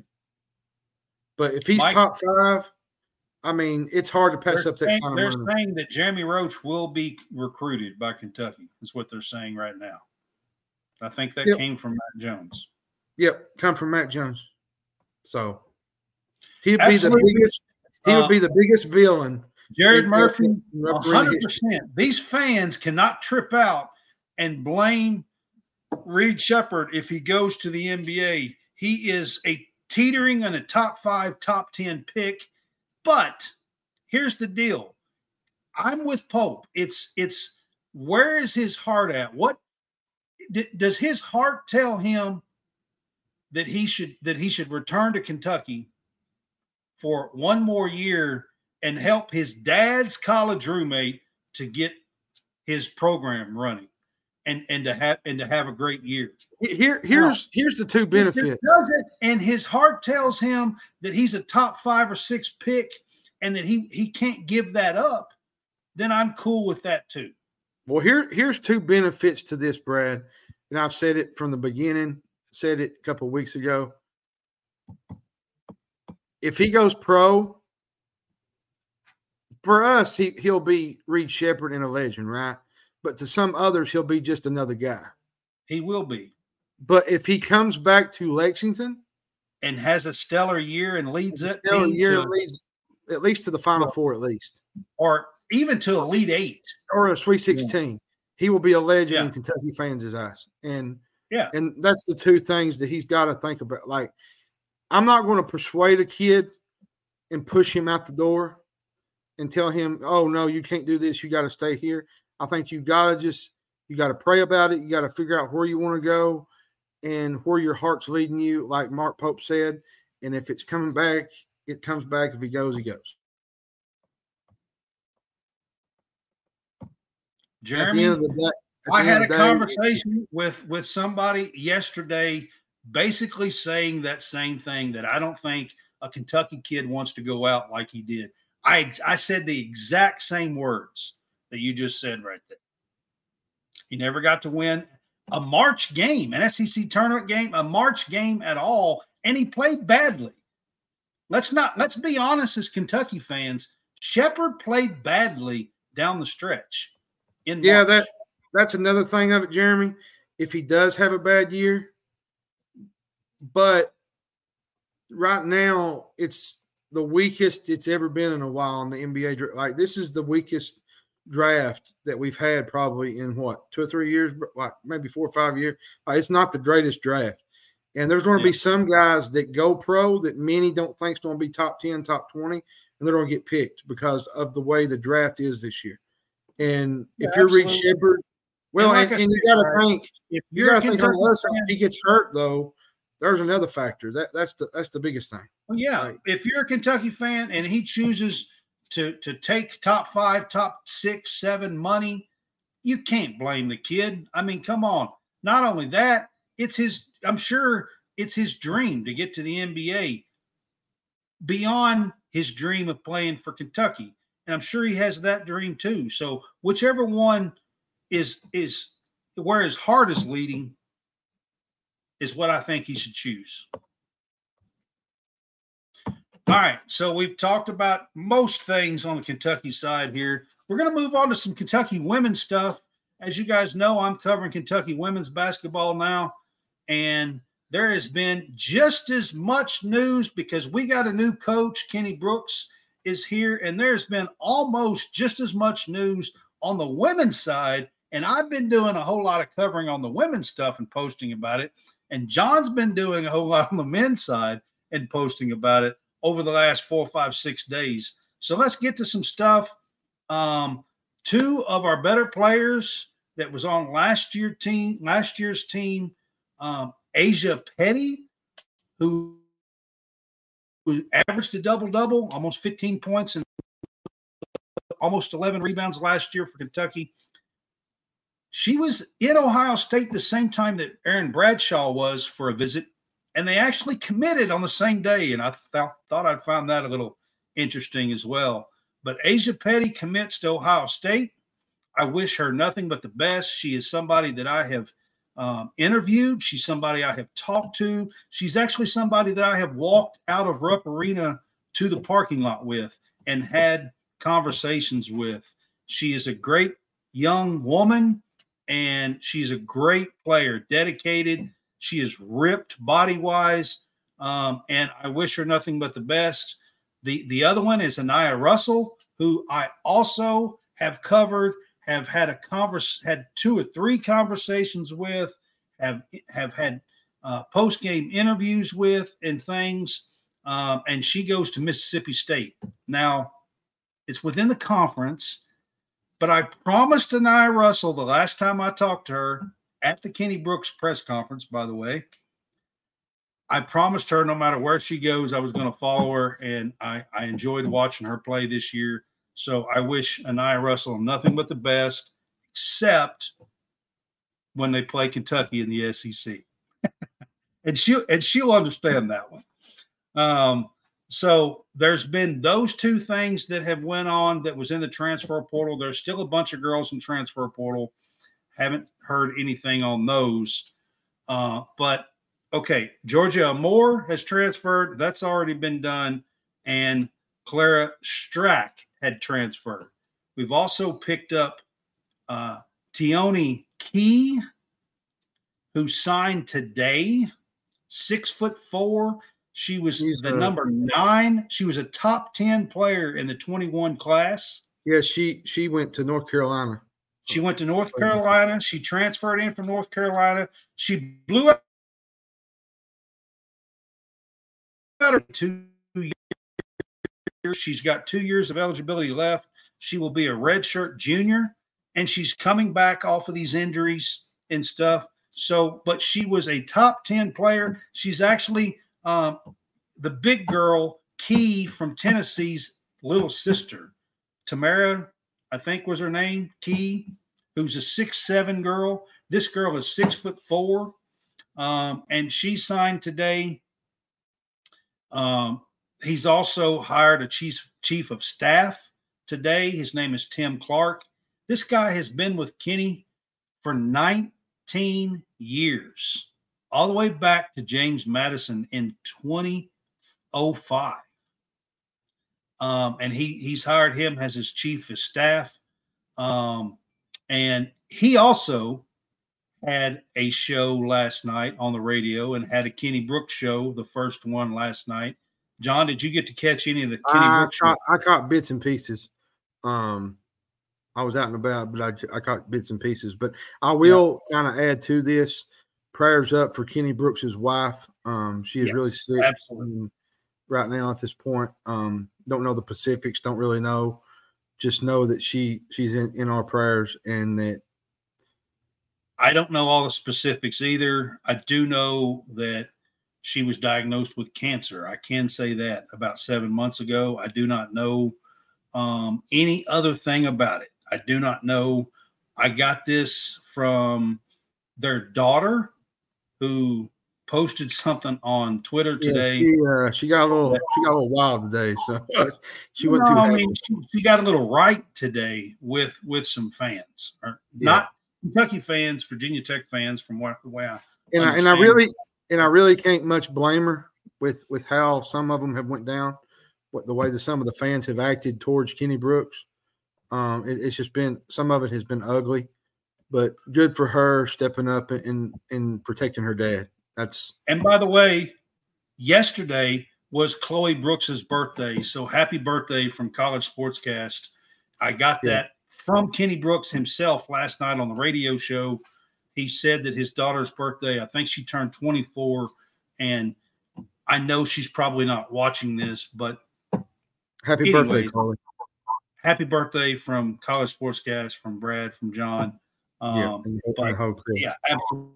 But if he's Mike- top five, I mean, it's hard to pass They're, up that saying, kind of they're money. saying that Jeremy Roach will be recruited by Kentucky, is what they're saying right now. I think that Yep. came from Matt Jones. Yep, come from Matt Jones. So he'd be the Absolutely. biggest. He Uh, would be the biggest villain. Jared in- Murphy, in one referee hundred history. percent. These fans cannot trip out and blame Reed Shepherd if he goes to the N B A. He is a teetering on a top five, top ten pick. But here's the deal. I'm with Pope. It's, it's, where is his heart at? What d- does his heart tell him that he should, that he should return to Kentucky for one more year and help his dad's college roommate to get his program running and, and to have, and to have a great year? Here, here's, here's the two benefits. And his heart tells him that he's a top five or six pick and that he, he can't give that up. Then I'm cool with that too. Well, here, here's two benefits to this, Brad. And I've said it from the beginning, said it a couple of weeks ago. If he goes pro, for us, he, he'll be Reed Sheppard and a legend, right? But to some others, he'll be just another guy. He will be. But if he comes back to Lexington and has a stellar year and leads that stellar team year to, leads at least to the Final well, Four, at least, or even to Elite Eight or a Sweet Sixteen, yeah. He will be a legend yeah. in Kentucky fans' eyes. And yeah, and that's the two things that he's got to think about. Like, I'm not going to persuade a kid and push him out the door and tell him, "Oh no, you can't do this. You got to stay here." I think you got to just you got to pray about it. You got to figure out where you want to go and where your heart's leading you, like Mark Pope said. And if it's coming back, it comes back. If he goes, he goes. Jeremy, day, I had a day, conversation with, with somebody yesterday basically saying that same thing, that I don't think a Kentucky kid wants to go out like he did. I, I said the exact same words that you just said right there. He never got to win a March game, an S E C tournament game, a March game at all, and he played badly. Let's not let's be honest as Kentucky fans. Sheppard played badly down the stretch. In yeah, March. that that's another thing of it, Jeremy. If he does have a bad year, but right now it's the weakest it's ever been in a while in the N B A. Like, this is the weakest draft that we've had probably in what, two or three years, like maybe four or five years. Like, it's not the greatest draft. And there's going to yeah. be some guys that go pro that many don't think is going to be top ten, top twenty, and they're going to get picked because of the way the draft is this year. And yeah, if you're absolutely. Reed Sheppard, well, and, like and, and you got to think, if you got to think on the other side, if he gets hurt though, there's another factor. That that's the that's the biggest thing. Well, yeah, like, if you're a Kentucky fan and he chooses to to take top five, top six, seven money, you can't blame the kid. I mean, come on. Not only that, it's his. I'm sure it's his dream to get to the N B A. Beyond his dream of playing for Kentucky, and I'm sure he has that dream too. So whichever one is is where his heart is leading is what I think he should choose. All right, so we've talked about most things on the Kentucky side here. We're going to move on to some Kentucky women's stuff. As you guys know, I'm covering Kentucky women's basketball now, and there has been just as much news because we got a new coach. Kenny Brooks is here, and there's been almost just as much news on the women's side, and I've been doing a whole lot of covering on the women's stuff and posting about it, and John's been doing a whole lot on the men's side and posting about it over the last four, five, six days. So let's get to some stuff. Um, two of our better players that was on last year team, last year's team, um, Asia Petty, who, who averaged a double-double, almost fifteen points and almost eleven rebounds last year for Kentucky. She was in Ohio State the same time that Aaron Bradshaw was for a visit, and they actually committed on the same day, and I th- thought I'd find that a little interesting as well. But Asia Petty commits to Ohio State. I wish her nothing but the best. She is somebody that I have um, interviewed. She's somebody I have talked to. She's actually somebody that I have walked out of Rupp Arena to the parking lot with and had conversations with. She is a great young woman, and she's a great player, dedicated. She is ripped body-wise, um, and I wish her nothing but the best. The, the other one is Anaya Russell, who I also have covered, have had a converse, had two or three conversations with, have have had uh, post game interviews with and things. Um, and she goes to Mississippi State. Now, it's within the conference, but I promised Anaya Russell the last time I talked to her at the Kenny Brooks press conference, by the way, I promised her no matter where she goes, I was going to follow her, and I, I enjoyed watching her play this year. So I wish Anaya Russell nothing but the best, except when they play Kentucky in the S E C. and she'll and she'll understand that one. Um, so there's been those two things that have went on that was in the transfer portal. There's still a bunch of girls in transfer portal. Haven't heard anything on those. Uh, but okay, Georgia Moore has transferred. That's already been done. And Clara Strack had transferred. We've also picked up uh, Tioni Key, who signed today, six foot four. She was She's the a, number nine. She was a top ten player in the twenty-one class. Yeah, she she went to North Carolina. She went to North Carolina. She transferred in from North Carolina. She blew out her two years. She's got two years of eligibility left. She will be a redshirt junior, and she's coming back off of these injuries and stuff. So, but she was a top ten player. She's actually um, the big girl, Key, from Tennessee's little sister. Tamara, I think was her name, Key, who's a six seven girl. This girl is six foot four, um, and she signed today. Um, he's also hired a chief chief of staff today. His name is Tim Clark. This guy has been with Kenny for nineteen years, all the way back to James Madison in twenty oh five. Um, and he he's hired him as his chief of staff. Um, and he also had a show last night on the radio and had a Kenny Brooks show, the first one last night. John, did you get to catch any of the Kenny I Brooks caught, show? I caught bits and pieces. Um, I was out and about, but I, I caught bits and pieces. But I will yeah. kind of add to this. Prayers up for Kenny Brooks's wife. Um, she is yes, really sick absolutely. right now at this point. Um, don't know the specifics. Don't really know. Just know that she she's in, in our prayers, and that I don't know all the specifics either. I do know that she was diagnosed with cancer. I can say that about seven months ago. I do not know um, any other thing about it. I do not know. I got this from their daughter, who posted something on Twitter today. Yeah, she, uh, she got a little she got a little wild today, so she went no, too. I mean, she, she got a little right today with with some fans, or yeah. not Kentucky fans, Virginia Tech fans, from what the way I and I, and I really and I really can't much blame her with with how some of them have went down, what the way that some of the fans have acted towards Kenny Brooks. Um, it, it's just been some of it has been ugly, but good for her stepping up and and protecting her dad. That's and by the way, yesterday was Chloe Brooks's birthday, so happy birthday from College Sportscast. I got yeah. that from Kenny Brooks himself last night on the radio show. He said that his daughter's birthday, I think she turned twenty-four, and I know she's probably not watching this, but happy anyway, birthday, Chloe. Happy birthday from College Sportscast, from Brad, from John. Um, yeah, and, but, and whole crew. yeah, absolutely.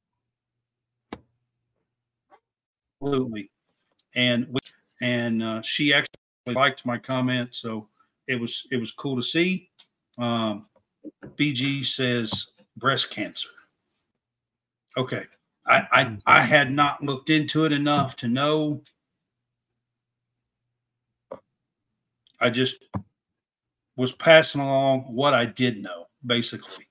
Absolutely. And we, and uh, she actually liked my comment, so it was it was cool to see. Um, B G says breast cancer. Okay. I, I I had not looked into it enough to know. I just was passing along what I did know, basically.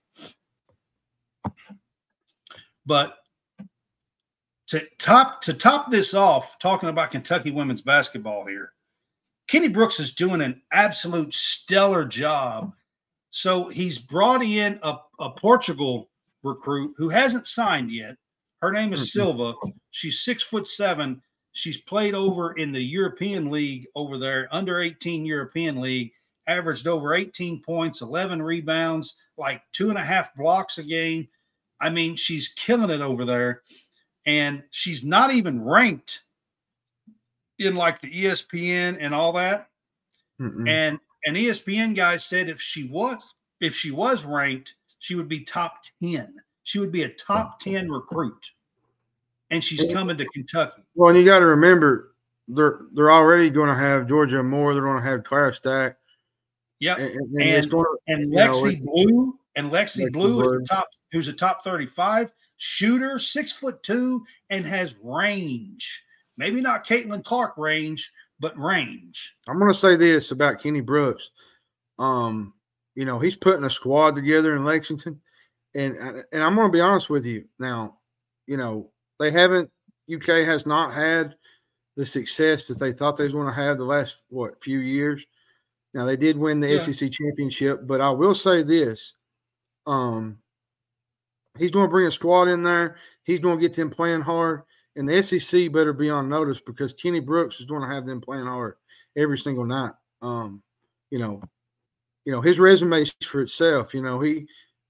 But To top to top this off, talking about Kentucky women's basketball here, Kenny Brooks is doing an absolute stellar job. So he's brought in a, a Portugal recruit who hasn't signed yet. Her name is mm-hmm. Silva. She's six foot seven. She's played over in the European League over there, under eighteen European League, averaged over eighteen points, eleven rebounds, like two and a half blocks a game. I mean, she's killing it over there. and she's not even ranked in like the E S P N and all that. Mm-mm. And an E S P N guy said if she was if she was ranked, she would be top ten. She would be a top ten recruit. And she's coming to Kentucky. Well, and you got to remember, they're they're already going to have Georgia Moore. They're going to have Clara Stack. Yep. And, and, and, gonna, and Lexi know, Blue and Lexi, Lexi Blue, Blue is a top who's a top thirty-five shooter, six foot two, and has range. Maybe not Caitlin Clark range, but range. I'm going to say this about Kenny Brooks. Um, you know, he's putting a squad together in Lexington, and and I'm going to be honest with you now. You know, they haven't. U K has not had the success that they thought they was going to have the last what few years. Now they did win the yeah. S E C championship, but I will say this: um, he's going to bring a squad in there. He's going to get them playing hard, and the S E C better be on notice because Kenny Brooks is going to have them playing hard every single night. Um, you know, you know his resume speaks for itself. You know he.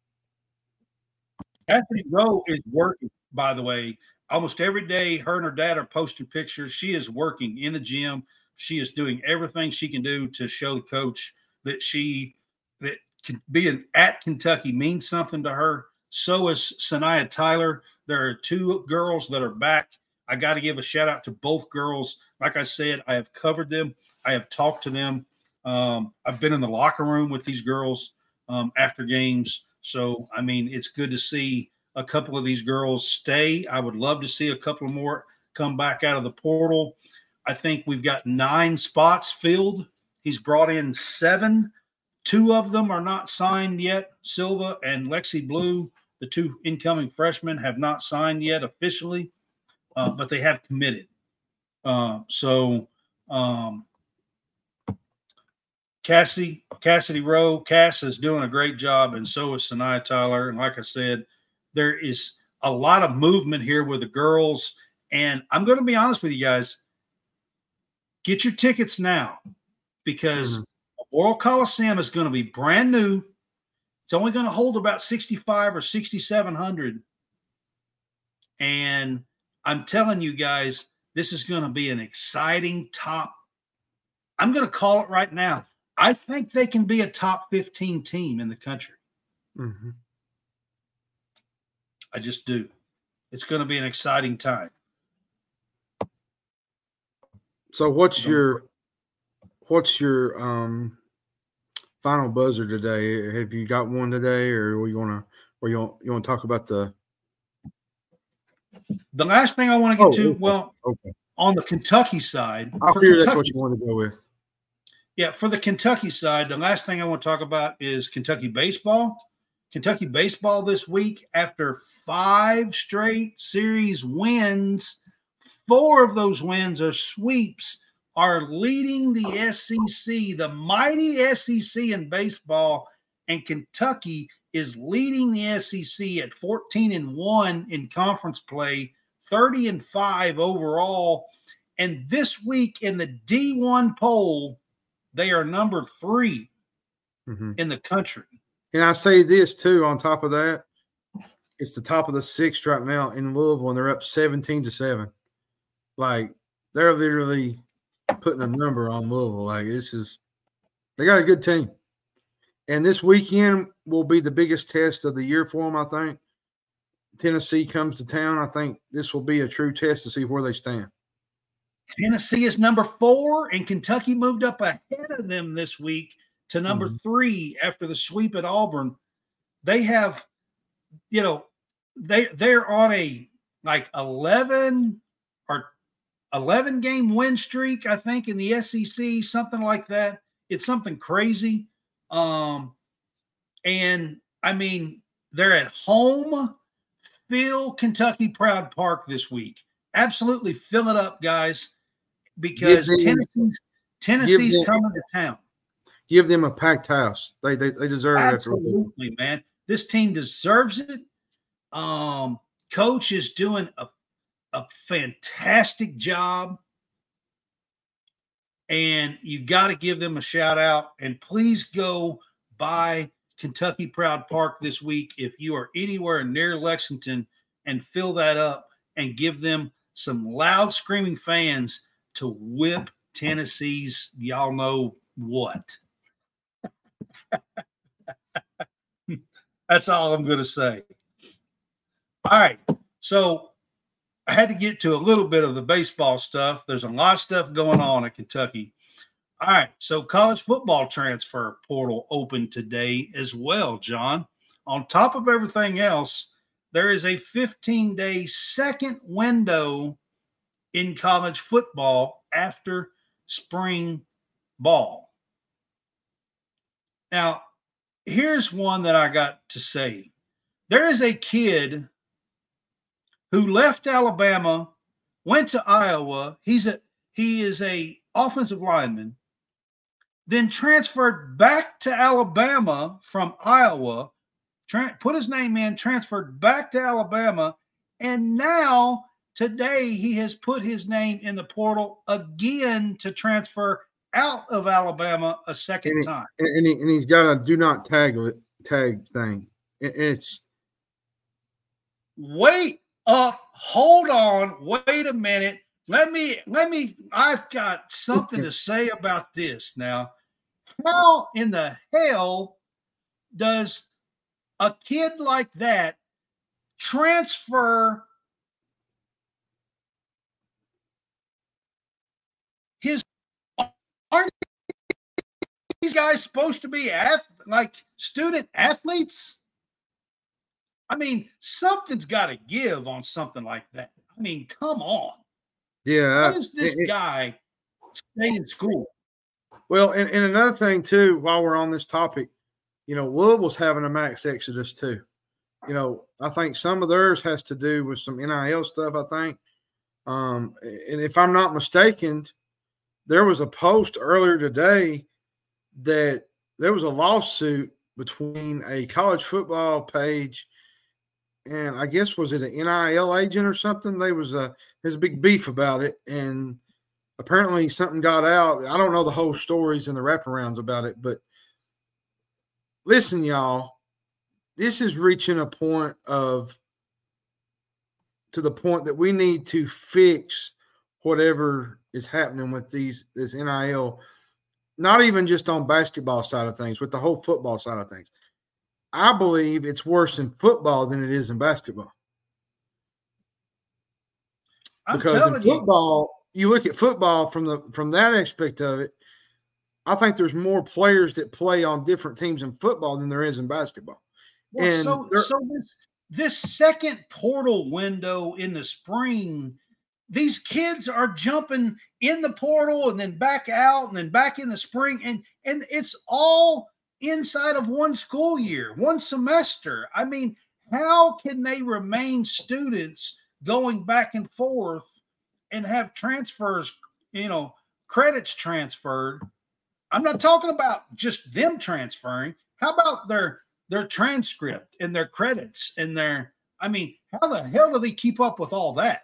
Cassidy Rowe is working, by the way. Almost every day, her and her dad are posting pictures. She is working in the gym. She is doing everything she can do to show the coach that she that being at Kentucky means something to her. So is Sanaya Tyler. There are two girls that are back. I got to give a shout out to both girls. Like I said, I have covered them. I have talked to them. Um, I've been in the locker room with these girls um, after games. So, I mean, it's good to see a couple of these girls stay. I would love to see a couple more come back out of the portal. I think we've got nine spots filled. He's brought in seven. Two of them are not signed yet. Silva and Lexi Blue, the two incoming freshmen, have not signed yet officially, uh, but they have committed. Uh, so um, Cassie, Cassidy Rowe, Cass is doing a great job, and so is Sanaya Tyler. And like I said, there is a lot of movement here with the girls. And I'm going to be honest with you guys. Get your tickets now because mm-hmm. World Coliseum is going to be brand new. It's only going to hold about sixty-five or sixty-seven hundred. And I'm telling you guys, this is going to be an exciting top. I'm going to call it right now. I think they can be a top fifteen team in the country. Mm-hmm. I just do. It's going to be an exciting time. So what's your what's your um, final buzzer today? Have you got one today, or you want to, or you want you want to talk about the? The last thing I want to get oh, to, okay. well, okay. on the Kentucky side, I figured that's what you want to go with. Yeah, for the Kentucky side, the last thing I want to talk about is Kentucky baseball. Kentucky baseball this week, after five straight series wins, four of those wins are sweeps, are leading the S E C, the mighty S E C in baseball, and Kentucky is leading the S E C at fourteen and one in conference play, thirty and five overall. And this week in the D one poll, they are number three mm-hmm. in the country. And I say this too, on top of that, it's the top of the sixth right now in Louisville, and they're up seventeen to seven. Like, they're literally putting a number on Louisville. Like, this is – they got a good team. And this weekend will be the biggest test of the year for them, I think. Tennessee comes to town. I think this will be a true test to see where they stand. Tennessee is number four, and Kentucky moved up ahead of them this week to number mm-hmm. three after the sweep at Auburn. They have, you know, they they're on a like eleven or eleven game win streak, I think, in the S E C, something like that. It's something crazy. Um, and I mean, they're at home. Fill Kentucky Proud Park this week. Absolutely fill it up, guys, because them, Tennessee's, Tennessee's them, coming to town. Give them a packed house. They they, they deserve it. Absolutely, man. This team deserves it. Um, Coach is doing a, a fantastic job. And you got to give them a shout out. And please go by Kentucky Proud Park this week if you are anywhere near Lexington and fill that up. and give them some loud screaming fans to whip Tennessee's y'all know what. That's all I'm going to say. All right. So I had to get to a little bit of the baseball stuff. There's a lot of stuff going on at Kentucky. All right. So college football transfer portal opened today as well, John. On top of everything else, there is a fifteen-day second window in college football after spring ball. Now, here's one that I got to say. There is a kid who left Alabama, went to Iowa. He's a he is a offensive lineman, then transferred back to Alabama from Iowa, tra- put his name in, transferred back to Alabama, and now today he has put his name in the portal again to transfer out of Alabama a second and he, time. And, he, and he's got a do not tag tag thing. It's wait up, hold on, wait a minute. Let me, let me, I've got something to say about this now. How in the hell does a kid like that transfer his, aren't these guys supposed to be ath- like student athletes? I mean, something's got to give on something like that. I mean, come on. Yeah. How does this it, guy stay in school? Well, and, and another thing, too, while we're on this topic, you know, Louisville's having a max exodus, too. You know, I think some of theirs has to do with some N I L stuff, I think. Um, and if I'm not mistaken, there was a post earlier today that there was a lawsuit between a college football page and I guess was it an N I L agent or something? They was a there's a big beef about it, and apparently something got out. I don't know the whole stories and the wraparounds about it, but listen, y'all, this is reaching a point of to the point that we need to fix whatever is happening with these this N I L, not even just on basketball side of things, with the whole football side of things. I believe it's worse in football than it is in basketball. I'm because in football, you. you look at football from the from that aspect of it, I think there's more players that play on different teams in football than there is in basketball. Well, and so, so this, this second portal window in the spring, these kids are jumping in the portal and then back out and then back in the spring, and and it's all inside of one school year, one semester. I mean, how can they remain students going back and forth and have transfers, you know, credits transferred? I'm not talking about just them transferring. How about their their transcript and their credits and their, I mean, how the hell do they keep up with all that?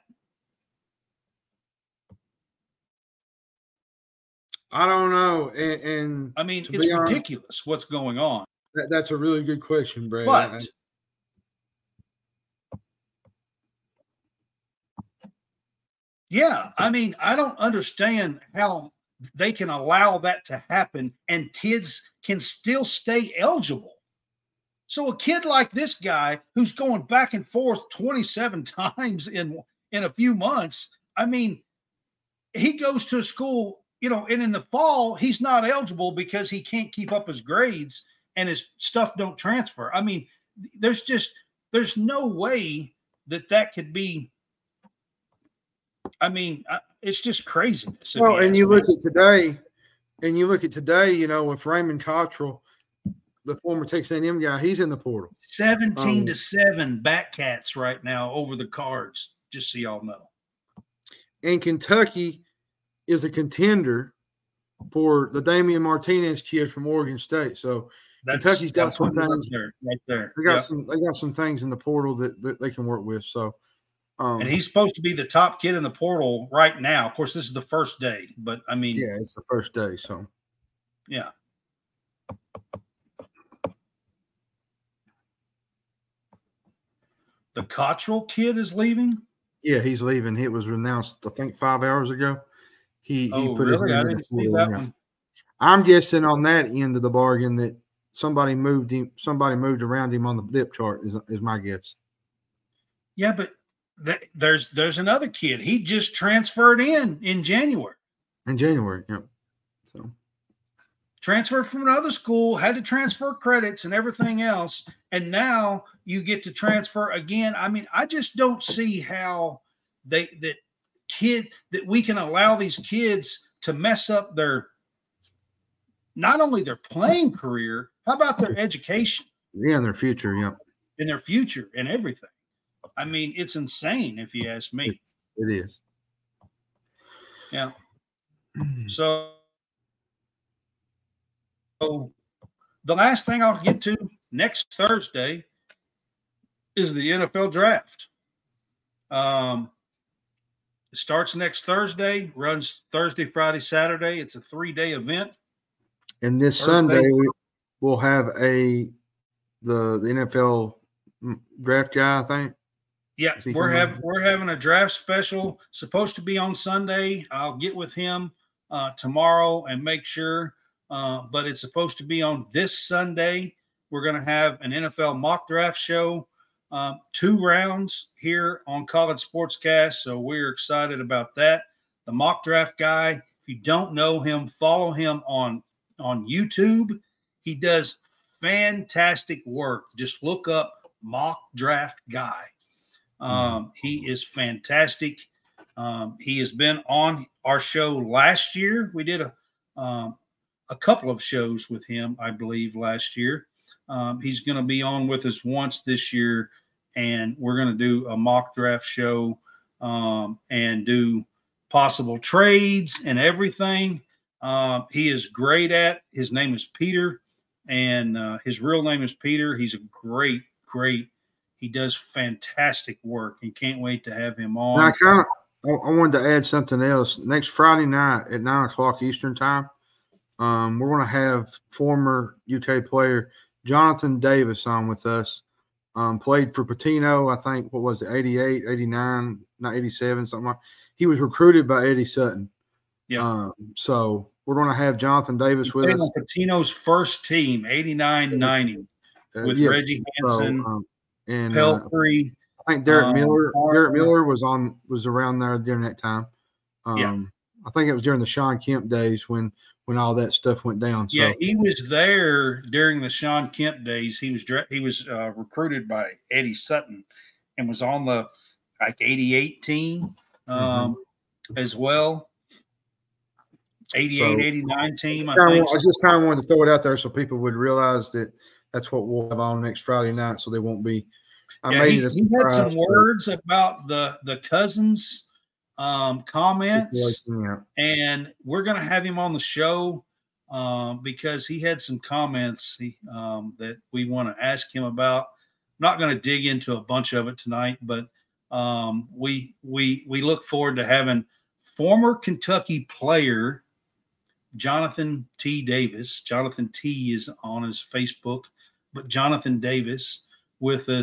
I don't know. And, and I mean, it's ridiculous honest, what's going on. That, that's a really good question, Brad. But I, yeah, I mean, I don't understand how they can allow that to happen and kids can still stay eligible. So a kid like this guy who's going back and forth twenty-seven times in, in a few months, I mean, he goes to a school, you know, and in the fall, he's not eligible because he can't keep up his grades and his stuff don't transfer. I mean, there's just, there's no way that that could be, I mean, it's just craziness. Well, and you look at today, and you look at today, you know, with Raymond Cottrell, the former Texas A and M guy, he's in the portal. seventeen um, to seven Batcats right now over the Cards, just so y'all know. And Kentucky is a contender for the Damian Martinez kid from Oregon State. So that's, Kentucky's got some things there, right there. They got yep. some. They got some things in the portal that, that they can work with. So, um, and he's supposed to be the top kid in the portal right now. Of course, this is the first day, but I mean, yeah, it's the first day. So, yeah. The Cottrell kid is leaving. Yeah, he's leaving. It was announced, I think, five hours ago. He he Oh, put really? his I name in didn't the see pool, that yeah. one. I'm guessing on that end of the bargain that somebody moved him. Somebody moved around him on the depth chart. Is is my guess. Yeah, but th- there's there's another kid. He just transferred in in January. In January, yeah. So Transferred from another school, had to transfer credits and everything else, and now you get to transfer again. I mean, I just don't see how they that kid that we can allow these kids to mess up their not only their playing career, how about their education yeah, in their future, yeah, and their future and everything. I mean, it's insane if you ask me. it, it is. Yeah. So, so the last thing I'll get to next Thursday is the N F L draft. Um, it starts next Thursday, runs Thursday, Friday, Saturday. It's a three-day event. And this Thursday. Sunday we will have a the the N F L draft guy, I think. Yeah, we're having we're having a draft special. Supposed to be on Sunday. I'll get with him uh, tomorrow and make sure. Uh, but it's supposed to be on this Sunday. We're going to have an N F L mock draft show, um, two rounds here on College Sportscast. So we're excited about that. The mock draft guy. If you don't know him, follow him on on YouTube. He does fantastic work. Just look up mock draft guy. Um, he is fantastic. Um, he has been on our show last year. We did a um, a couple of shows with him, I believe, last year. Um, he's going to be on with us once this year, and we're going to do a mock draft show um, and do possible trades and everything. Uh, he is great at. His name is Peter, and uh, his real name is Peter. He's a great, great. He does fantastic work, and can't wait to have him on. And I kind of I, I wanted to add something else. Next Friday night at nine o'clock Eastern time, um, we're going to have former U K player Jonathan Davis on with us. Um, played for Patino, I think. What was it, eighty-eight, eighty-nine, not eighty-seven, something like. He was recruited by Eddie Sutton. Yeah. Um, so we're going to have Jonathan Davis he with played us. On Patino's first team, eighty-nine ninety, Uh, with yeah. Reggie Hansen, So, um, and uh, Pelfrey. I think Derek um, Miller. Arnold. Derek Miller was on was around there during that time. Um, Yeah. I think it was during the Sean Kemp days when when all that stuff went down. So Yeah, he was there during the Sean Kemp days. He was dra- he was uh, recruited by Eddie Sutton, and was on the like eighty-eight team um, Mm-hmm. as well. eighty-eight, So, eighty-nine team. I kinda, think. I just kind of wanted to throw it out there so people would realize that that's what we'll have on next Friday night, so they won't be. I Yeah, made he, it a he had some surprise, words about the the Cousins um, comments, yeah. and we're going to have him on the show um, because he had some comments he, um, that we want to ask him about. I'm not going to dig into a bunch of it tonight, but um, we we we look forward to having former Kentucky player Jonathan T. Davis. Jonathan T. is on his Facebook, but Jonathan Davis with us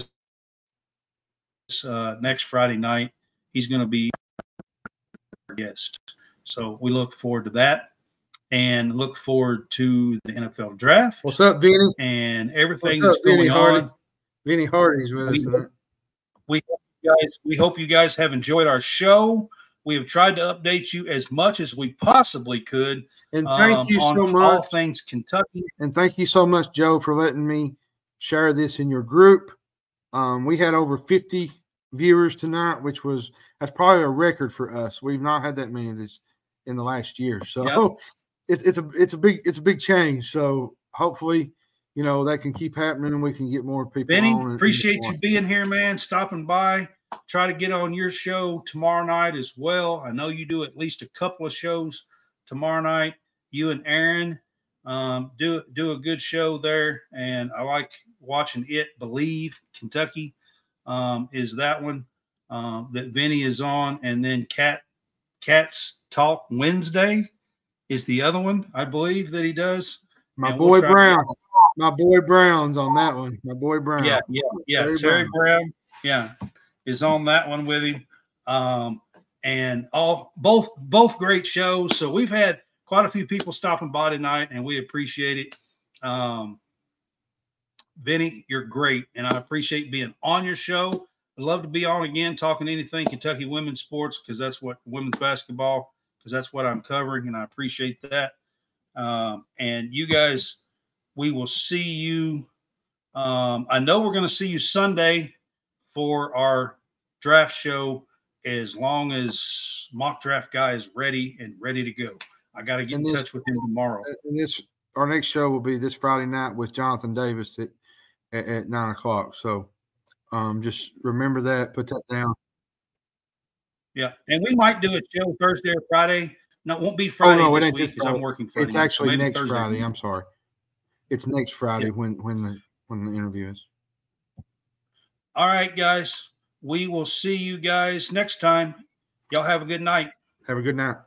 uh, next Friday night. He's going to be our guest. So we look forward to that and look forward to the N F L draft. What's up, Vinny? And everything What's that's up, Vinny going Hardy? on. Vinny Hardy's with We, us tonight. we hope you guys, we hope you guys have enjoyed our show. We have tried to update you as much as we possibly could. And thank um, you on so all much. things Kentucky. And thank you so much, Joe, for letting me share this in your group. Um, we had over fifty viewers tonight, which was that's probably a record for us. We've not had that many of this in the last year, so Yep. it's it's a it's a big it's a big change. So hopefully, you know, that can keep happening and we can get more people. Benny, on and- appreciate and you being here, man. Stopping by. Try to get on your show tomorrow night as well. I know you do at least a couple of shows tomorrow night. You and Aaron um, do do a good show there, and I like watching it. Believe Kentucky um, is that one um, that Vinny is on, and then Cat Cats Talk Wednesday is the other one I believe that he does. My And boy we'll try to Brown, get- my boy Brown's on that one. My boy Brown. Yeah, yeah, yeah. Terry Terry Brown. Brown, yeah, is on that one with him. Um, and all both both great shows. So we've had quite a few people stopping by tonight, and we appreciate it. Um, Vinny, you're great, and I appreciate being on your show. I'd love to be on again, talking anything Kentucky women's sports, because that's what women's basketball, because that's what I'm covering, and I appreciate that. Um, and you guys, we will see you. Um, I know we're going to see you Sunday for our draft show, as long as Mock Draft Guy is ready and ready to go. I got to get And in this- touch with him tomorrow. And this our next show will be this Friday night with Jonathan Davis at at, at nine o'clock. So um, just remember that. Put that down. Yeah, and we might do a show Thursday or Friday. No, it won't be Oh Friday no, it this ain't week this because Friday. I'm working Friday. It's night, so actually maybe next Thursday Friday. morning. I'm sorry. It's next Friday Yeah. when when the when the interview is. All right, guys. We will see you guys next time. Y'all have a good night. Have a good night.